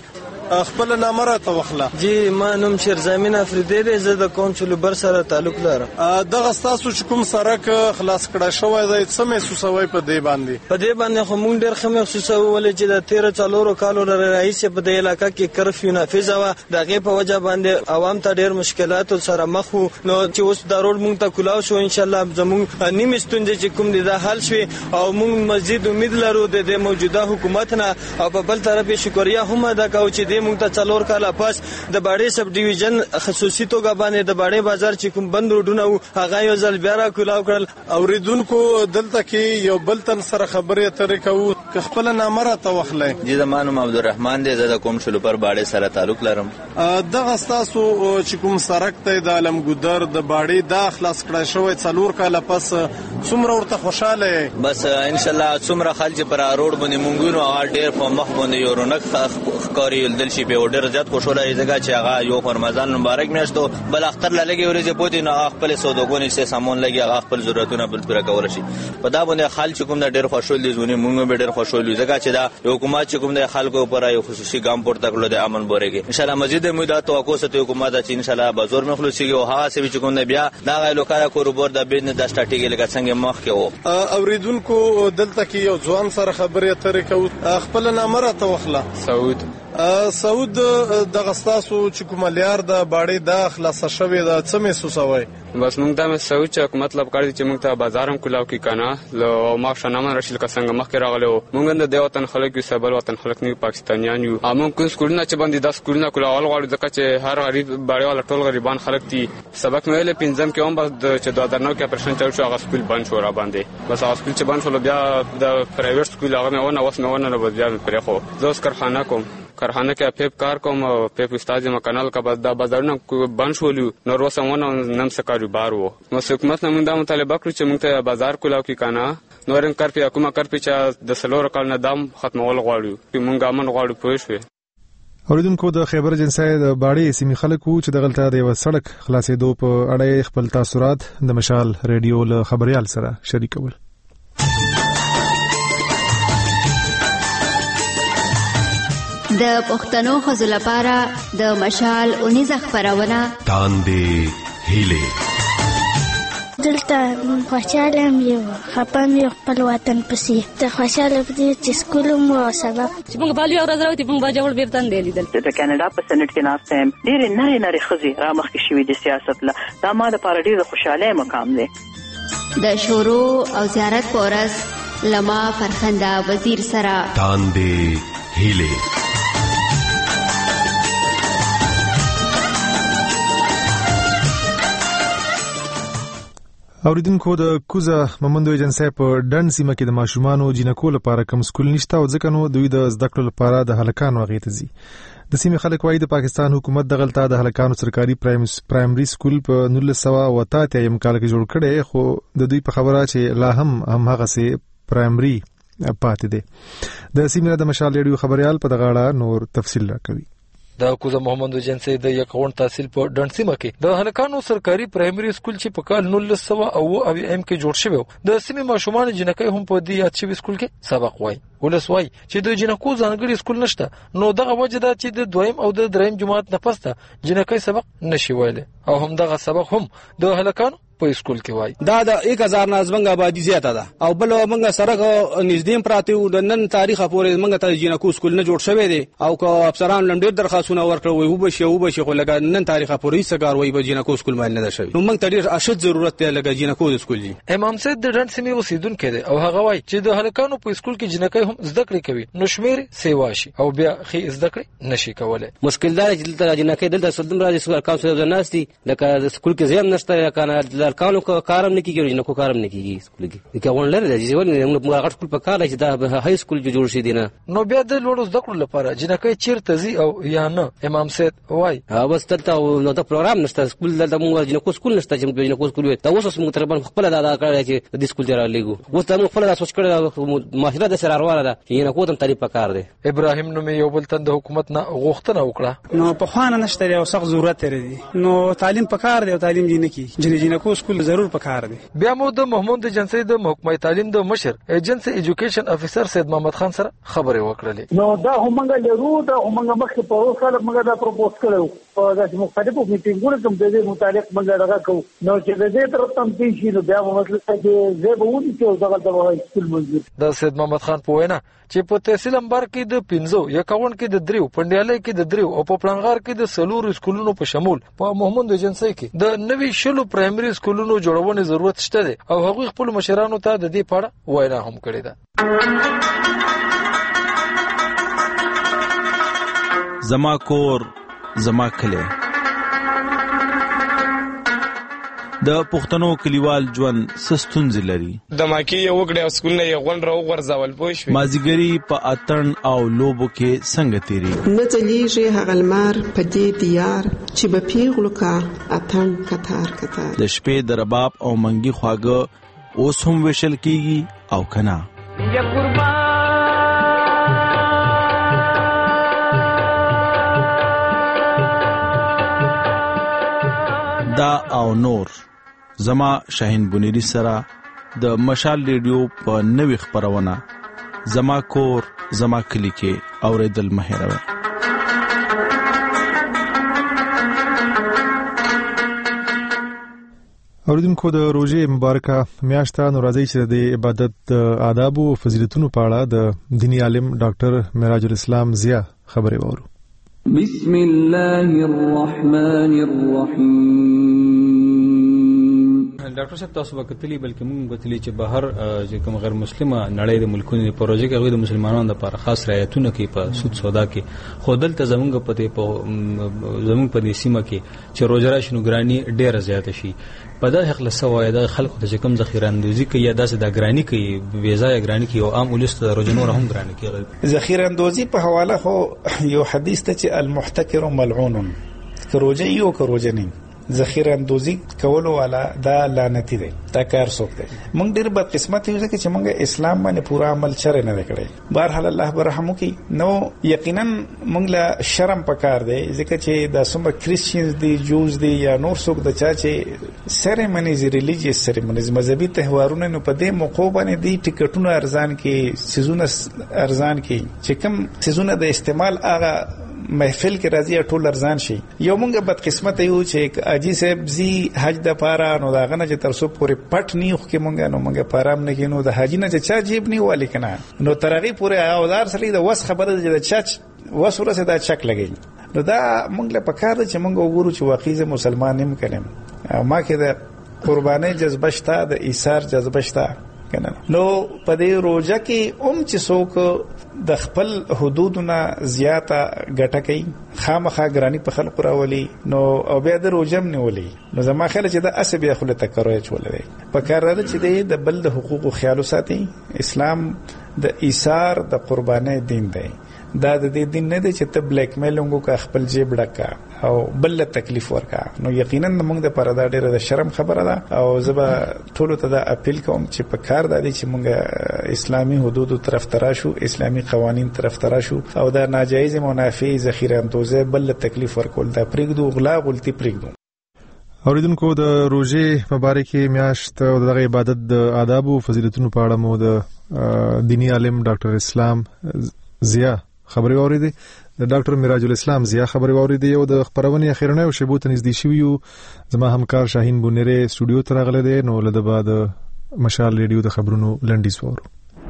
[SPEAKER 21] خپل نامه راته وخله.
[SPEAKER 7] جی ما نوم شیرزمین افریدی دی، زه د قوم چلوبر سره تعلق لرم.
[SPEAKER 21] دغه ستاسو چې کوم سړک خلاص کړی شوی دی څه محسوسوئ په دې باندې؟
[SPEAKER 7] په دې باندې خو موږ ډېر ښه محسوسوو، ولې چې د 13 کالو راهیسې په دې علاقه کې کرفیو نافظه وه. د هغې په وجه باندې عوام ته ډېر مشکلاتو سره مخ وو. نو چې اوس دا روډ موږ ته کولاو شو، انشاءالله زموږ نیمې ستونزې چې کوم دي دا حل شوې او موږ مزید امید لرو د دې موجوده حکومت نه. او په بل طرف یې شکریه هم ادا کوو چې دې موږ ته 4 کاله پس د باړې سب ډیویژن خصوصي توګه باندې د باړې بازار چې کوم بند روډونه وو هغه یو ځل بیا را کولاو کړل.
[SPEAKER 21] اوریدونکو دلته کې یو بل تن سره خبرې اترې کوو، که خپل نامه راته وخلی.
[SPEAKER 9] جی زما نوم عبدالرحمن دی، زه د قوم چلوبر باړې سره تعلق لرم.
[SPEAKER 21] دغه ستاسو چې کوم سړک دی د علمګودر د باړې دا خلاص کړی شوی 4 کاله پس، څومره ورته خوشحاله یې؟
[SPEAKER 9] بس انشاءالله څومره خلک چې پر روډ باندې مونږ وینو هغه ډېر په مخ باندې یو رونق ښکاري لیدل شي، په ډېر زیات خوشحاله یې ځکه چې هغه یو رمضان مبارک میاشت و، بل اختر له لږې ورځې پوتې نو هغه خپل سوداګانې چې سامان لګي هغه خپل ضرورتونه بل پوره کولی شي. په دا باندې خلک چې کوم دا ډېر خوشحال دي، ځونې مونږ به ډېر خوشحال یو ځکه چې دا حکومت چې کوم د خلکو پر یو خصوصي ګام پورته کړو د امن بورېږي. انشاءالله مزید امید توقع ساتي حکومت چې انشاءالله به زور مخلصيږي او هغه څه چې کوم بیا دا لوکاره کاروبار د بزنس د سټارټیږي لکه څنګه مخ کې وو.
[SPEAKER 21] اوریدونکو دلته کې یو ځوان سره خبرې اترې کوو، خپل نامه راته وخله. سعود دغه ستاسو چې کومه لیار د باړې دا خلاصه شوې ده څه محسوسوئ؟
[SPEAKER 19] بس موږ دا محسوسوو چې حکومت له پکار دي چې موږ ته بازار هم کولاو کړي که نه، له ما شنامن راشي لکه څنګه مخکې راغلی وو. موږ د دې وطن خلک یو، بل وطن خلک نه یو، پاکستانیان یو. موږ کوم سکولونه چې باندې 10 سکولونه کولاول غواړو ځکه چې هر غریب باړې والا ټول غریبان خلک دي. سبق مې ویلې 5م کې هم بس چې 2009 کې اپریشن چل شو هغه سکول بند شو را باندې. بس هغه سکول چې بند شو بیا د پرایویټ سکول هغه مې ونه اوس مې ونه بس بیا مې پرېښو. زه اوس کارخانه کوم، کارخانه کې پیپ کار کوم او پیپ استاد یم کنال کا بس دا بازارونه بند شول نو روسمونه نم څه کاروبار وو. نو حکومت نه موږ دا مطالبه کړو چې موږ ته بازار کولاو کې کنه نورم کار په حکومت کار په چا د سلور کال نه دام ختمول غواړو چې موږ امن غواړو پوه شو.
[SPEAKER 1] اوریدونکو د خیبر جنسای د باړې سیمې خلکو چې دغلته د یو سړک خلاصېدو په اړه خپل تاثرات د مشال ریډیو له خبريال سره شریکول.
[SPEAKER 3] د پښتنو خزو لپاره د مشال اونیزه خبرونه
[SPEAKER 23] تاندې هیله
[SPEAKER 22] دلته خوشاله یم، خپه مې خپل وطن پسې ته خوشاله پدې چې سکول مو سبق
[SPEAKER 24] چې موږ بالي او راځو موږ باجوړ بیرته نه لیدل.
[SPEAKER 25] د کاناډا په سېنات کې ناست یم، ډېرې نری خزې را مخکې شوې د سیاست له دا ما د پاره ډېر خوشاله مقام دی.
[SPEAKER 3] د شورو او زیارت پورس لما فرخنده وزیر سره
[SPEAKER 23] تاندې هیله.
[SPEAKER 1] اوریدونکو د کوزه ممندو ایجنسی په ډن سیمه کې د ماشومانو جنکو لپاره کوم سکول نشته او ځکه نو دوی د زده کړو لپاره د هلکانو غېته زی. د سیمې خلک وايي د پاکستان حکومت دغلطه د هلکانو سرکاري پرایمري سکول په 1988 کال کې جوړ کړي، خو د دوی په خبره چې لا هم هغه سي پرایمري پاتې دي. د سیمې د مشال ریډیو خبريال په دغه اړه نور تفصیل راکوي.
[SPEAKER 27] د کوزه محمد ایجنسی د یکون تحصیل په ډنسیمه کې د هلکانو سرکاري پرایمري سکول چې په کال 1990 کې جوړ شوی د سیمې ماشومان جنکۍ هم په دې یاد شوی سکول کې سبق وای. ولس وای چې د جنکو ځانګړي سکول نشته، نو دغه وجه ده چې د دویم او د دریم جماعت نه پسته جنکۍ سبق نشي وایله او هم دغه سبق هم د هلکانو په سکول کې وای.
[SPEAKER 28] دا د 1000 نازمنګ آبادی زیاته ده او بل موږ سره نږدې پراته و د نن تاریخ پورې موږ ته جنکو سکول نه جوړ شوی دی او که افسران لنډیر درخواستونه ورکړي وو بشي خو لکه نن تاریخ پورې سګار وای به جنکو سکول باندې نه شوی. نو موږ ته ډیر اشد ضرورت دی لکه جنکو سکول دی.
[SPEAKER 27] امام سید د ډن سیمې اوسیدونکو دی او هغه وای چې د هلکانو په سکول کې جنکۍ هم زده کړې کوي نو شمیر سیوا شي او بیا خې زده کړې نشي کولای.
[SPEAKER 28] مشکل دا چې دلته جنکۍ دلته سلطان راځي سکول کاونسل د ناشتي لکه سکول کې زم نشته کنه د هلکانو کارم نه کیږي جنکو کارم نه کیږي سکول کې که ون لري چې ولې موږ غټ سکول په کار چې دا های سکول جوړ شي دي نه.
[SPEAKER 27] نو بیا د لوړو زده کړو لپاره جنکۍ چیرته زی او یا نه امام سید وای
[SPEAKER 28] بس دلته نو دا پروګرام نشته سکول دلته موږ جنکو سکول نشته چې جنکو سکول دا اوس موږ تر باندې خپل دا کړی چې د سکول ته رالیږو اوس موږ خپل دا سوچ کړی معاشره د سره روانه ده چې جنکو ته طریق پکار دی.
[SPEAKER 27] ابراهیم نو یو بل تند حکومت نه غوښتنه وکړه
[SPEAKER 29] نو په خوانه نشته او سخت ضرورت لري نو تعلیم پکار دی او تعلیم دي نه کی جنکو
[SPEAKER 28] سکول ضرور پکار دی.
[SPEAKER 27] بیا مو د محمود ایجنسی د محکمه تعلیم د مشر ایجنسی ایجوکیشن افیسر سید محمد خان سره خبرې وکړلې.
[SPEAKER 2] نو دا همغه لرو دا همغه مخکې په اوسه موږ دا پروپوز کړو په داسې مختلفو میټینګونو کې د دې متعلق موږ دغه کوو. نو چې د دې طرف تم شي نو بیا مطلب چې زه به ونی چې دغه د سکول منځ
[SPEAKER 27] د سید محمد خان په وینا چې په تحصیل انبار کې د 15 یا 51 کې د 3 پندیالي کې د 3 او په پلانغار کې د سلور سکولونو په شمول په محمود ایجنسی کې د نوي شلو پرایمري سکولونو جوړونې ضرورت شته دی او هغوی خپل مشرانو ته د دې پړه وینا هم کړې ده.
[SPEAKER 4] زما کور زما کلی د پښتنو کلیوال ژوند سستونځ لري.
[SPEAKER 5] د ماکي یو وګړي سکول نه یو غونډه وغورځول پوه شو.
[SPEAKER 4] مازیګری په اتن او لوبو کې څنګه تیری
[SPEAKER 12] نه ځلیږي هغه لمر په دې دیار چې به پیغلو کا اتن کتار کتار.
[SPEAKER 4] د شپې د رباب او منګي خواږه اوس هم وشل کیږي او کنا. یا قربان دا او نور زما شاهین بنيري سره د مشال ریډیو په نوې خبرونه زما کور زما کلی کې اوریدل مهیروي.
[SPEAKER 1] اوریدونکو د روزې مبارکه میاشته نو راځي چې د عبادت آداب او فضیلتونو په اړه د دینی عالم ډاکټر معراج الاسلام ضیا خبرې وورو.
[SPEAKER 13] بسم الله الرحمن الرحیم.
[SPEAKER 28] ډاکټر صاحب تاسو وکړلی بلکې موږ وکړلی چې بهر چې کوم غیر مسلمه نړۍ د ملکونو په پروژه کې هغه د مسلمانانو لپاره خاص رعایتونه کوي په سود سودا کې خو دلته زمونږ په دې سیمه کې چې روزه راشي نو ګرانی ډیره زیاته شي. په دا حق له سوای د خلکو ته کوم ذخیره اندوزي کوي یا داسې د ګرانی کوي ویزا یا ګرانی کوي او عام ولست د روزه نور هم ګرانی کوي.
[SPEAKER 15] ذخیره اندوزي په حواله خو یو حدیث ته چې المحتکر ملعون کروجه یو کروجه نه ذخیره اندوزی کولو والا دا لعنتی دی دا کار څوک دی. مونږ ډیر بد قسمت یو چې مونږ اسلام باندې پورا عمل چره نه کړی. بهرحال الله برحمو کی نو یقینا مونږ له شرم پکار دی ځکه چې د سم کریسچینز دی جوز دی یا نور څوک د چا چې سیریمونیز ریلیجیس سیریمونیز مذهبي تهوارونه نو په دې موقع باندې دی ټیکټونه ارزان کې سيزونه ارزان کې چې کوم سيزونه د استعمال هغه محفل کې راځي ټول ارزان شي. یو مونږه بد قسمت یو چې اجي صاحب زی حج د پاره نو دا غنه چې ترسو پورې پټ نیخ کې مونږه نو مونږه پارام نه کینو د حاجی نه چې چا جیب نه والی کنه نو ترغی پورې اوزار سره د وس خبره د چچ وسوره سره دا چک لګی نو دا مونږ له پکار چې مونږ وګورو چې واقعي مسلمان نیم کړم ما کې د قرباني جذبه شته د ایثار جذبه شته کنه. نو په دې روزه کې چې څوک د خپل حدودونه زیاته ګټه کوي خامخا ګرانی په خلق راولي نو او بیا د روزم نیولي نو زما خیال چې د اسب یا خلته کروي چولوي په کار راځي چې د بل د حقوقو خیال ساتي. اسلام د ایثار د قرباني دین دی. دا د دې دین نه دی چې ته بلیک میلونګو کا خپل جیب ډکا او بل تکلیف ورکا. نو یقینا موږ د پردا ډیره د شرم خبره ده او زبا ټول ته د اپیل کوم چې په کار د دې چې موږ اسلامي حدودو طرف تراشو اسلامي قوانين طرف تراشو او دا ناجایز منافع ذخیره اندوزه بل تکلیف ورکول دا پرېږدو غلا غلطي پرېږدو.
[SPEAKER 1] اوریدونکو د روزې مبارکي میاشت او د عبادت د آداب او فضیلتونو په اړه مو د دینی عالم ډاکټر اسلام ضیا خبري اوریدي. د ډاکټر معراج الاسلام ضیا خبري اوریدي او د خبرونه اخیرنه او شبوت نږدې شوی زما همکار شاهین بنيري سټوډیو ته راغله دي نو له بعد مشال ریډیو د خبرونو لنډیز وورو.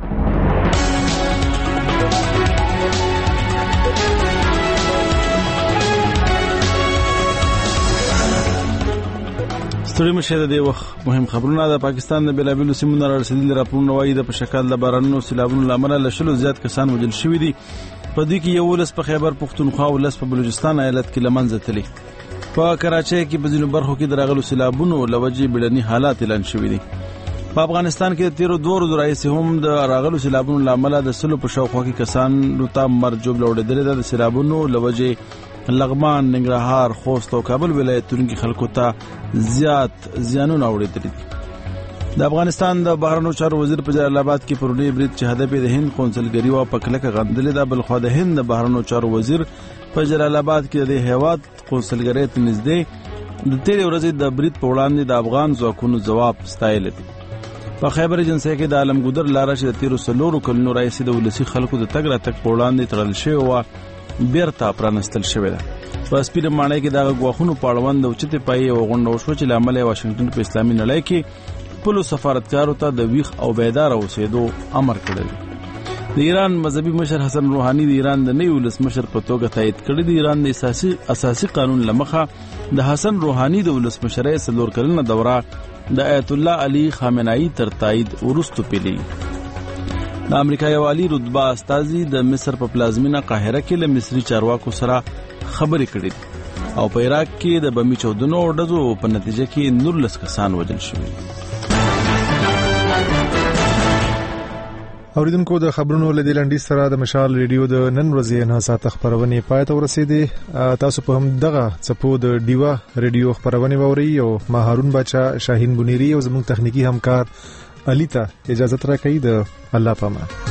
[SPEAKER 4] ستړي مشه د وخت مهم خبرونه د پاکستان د بلابلو سیمونو رسیدلي راپورونه وايي د په شکل د بارانونو سیلابونو لامل له شلو زیات کسان وژل شوي دي. په دې کې یو لس په خیبر پختونخوا او لس په بلوچستان ایالت کې لمنځه تللي. په کراچۍ کې په ځینو برخو کې د راغلو سیلابونو لوجې بیړني حالات اعلان شوي دي. په افغانستان کې د 13 ورځو راهیسې هم د راغلو سیلابونو لامل د سلو په شاوخوا کې کسان لوتا مرجوب لوړېدل د سیلابونو لوجې لغمان، ننګرهار، خوست او کابل ولایتونو کې خلکو ته زیات زیانونه اوریدل دي. د افغانستان د بهرنیو چارو وزیر په جلال آباد کې پرونی برید چې هدف د هند قونسلګری او پکلکه غندلې ده بلخو د هند د بهرنیو چارو وزیر په جلال آباد کې د هیواد قونسلګری ته نږدې د تیرې ورځې د برید په وړاندې د افغان ځواکونو ځواب ستایلی دی. په خیبر ایجنسۍ کې د علمګودر لاره چې د تیرو 4 کلونو راهیسې د ولسي خلکو د تګ راتګ په وړاندې تړل شوې وه بیرته پرانستل شوې ده. په سپینه ماڼۍ کې دغه ګواښونو په اړوند د اوچتې پایې یوه غونډه وشوه چې له امله یې واشنګټن په اسلامي نړۍ کې خپلو سفارتکارو ته د ویښ او بیداره اوسېدو امر کړی دی. د ایران مذهبي مشر حسن روحاني د ایران د نوي ولسمشر په توګه تایید کړی. د ایران د اساسي قانون له مخه د حسن روحاني د ولسمشرۍ 4 کلنه دوره د آیت الله علي خامنه‌ای تر تایید وروسته پیلېږي. د امریکا یو عالي رتبه استازي د مصر په پلازمینه قاهره کې له مصري چارواکو سره خبرې کړې دي او په عراق کې د بمي چاودنو او ډزو په نتیجه کې 19 کسان وژل شوي.
[SPEAKER 1] اوریدونکو د خبرونو له لنډیز سره د مشال ریډیو د نن ورځې 9 ساعت خبرونه پای ته ورسېدې. تاسو په هم دغه چپو د ډیوا ریډیو خبرونه ووري او ما هارون بچا شاهین بنيري او زموږ تخنیکی همکار علي ته اجازه راکړئ. د الله پامان.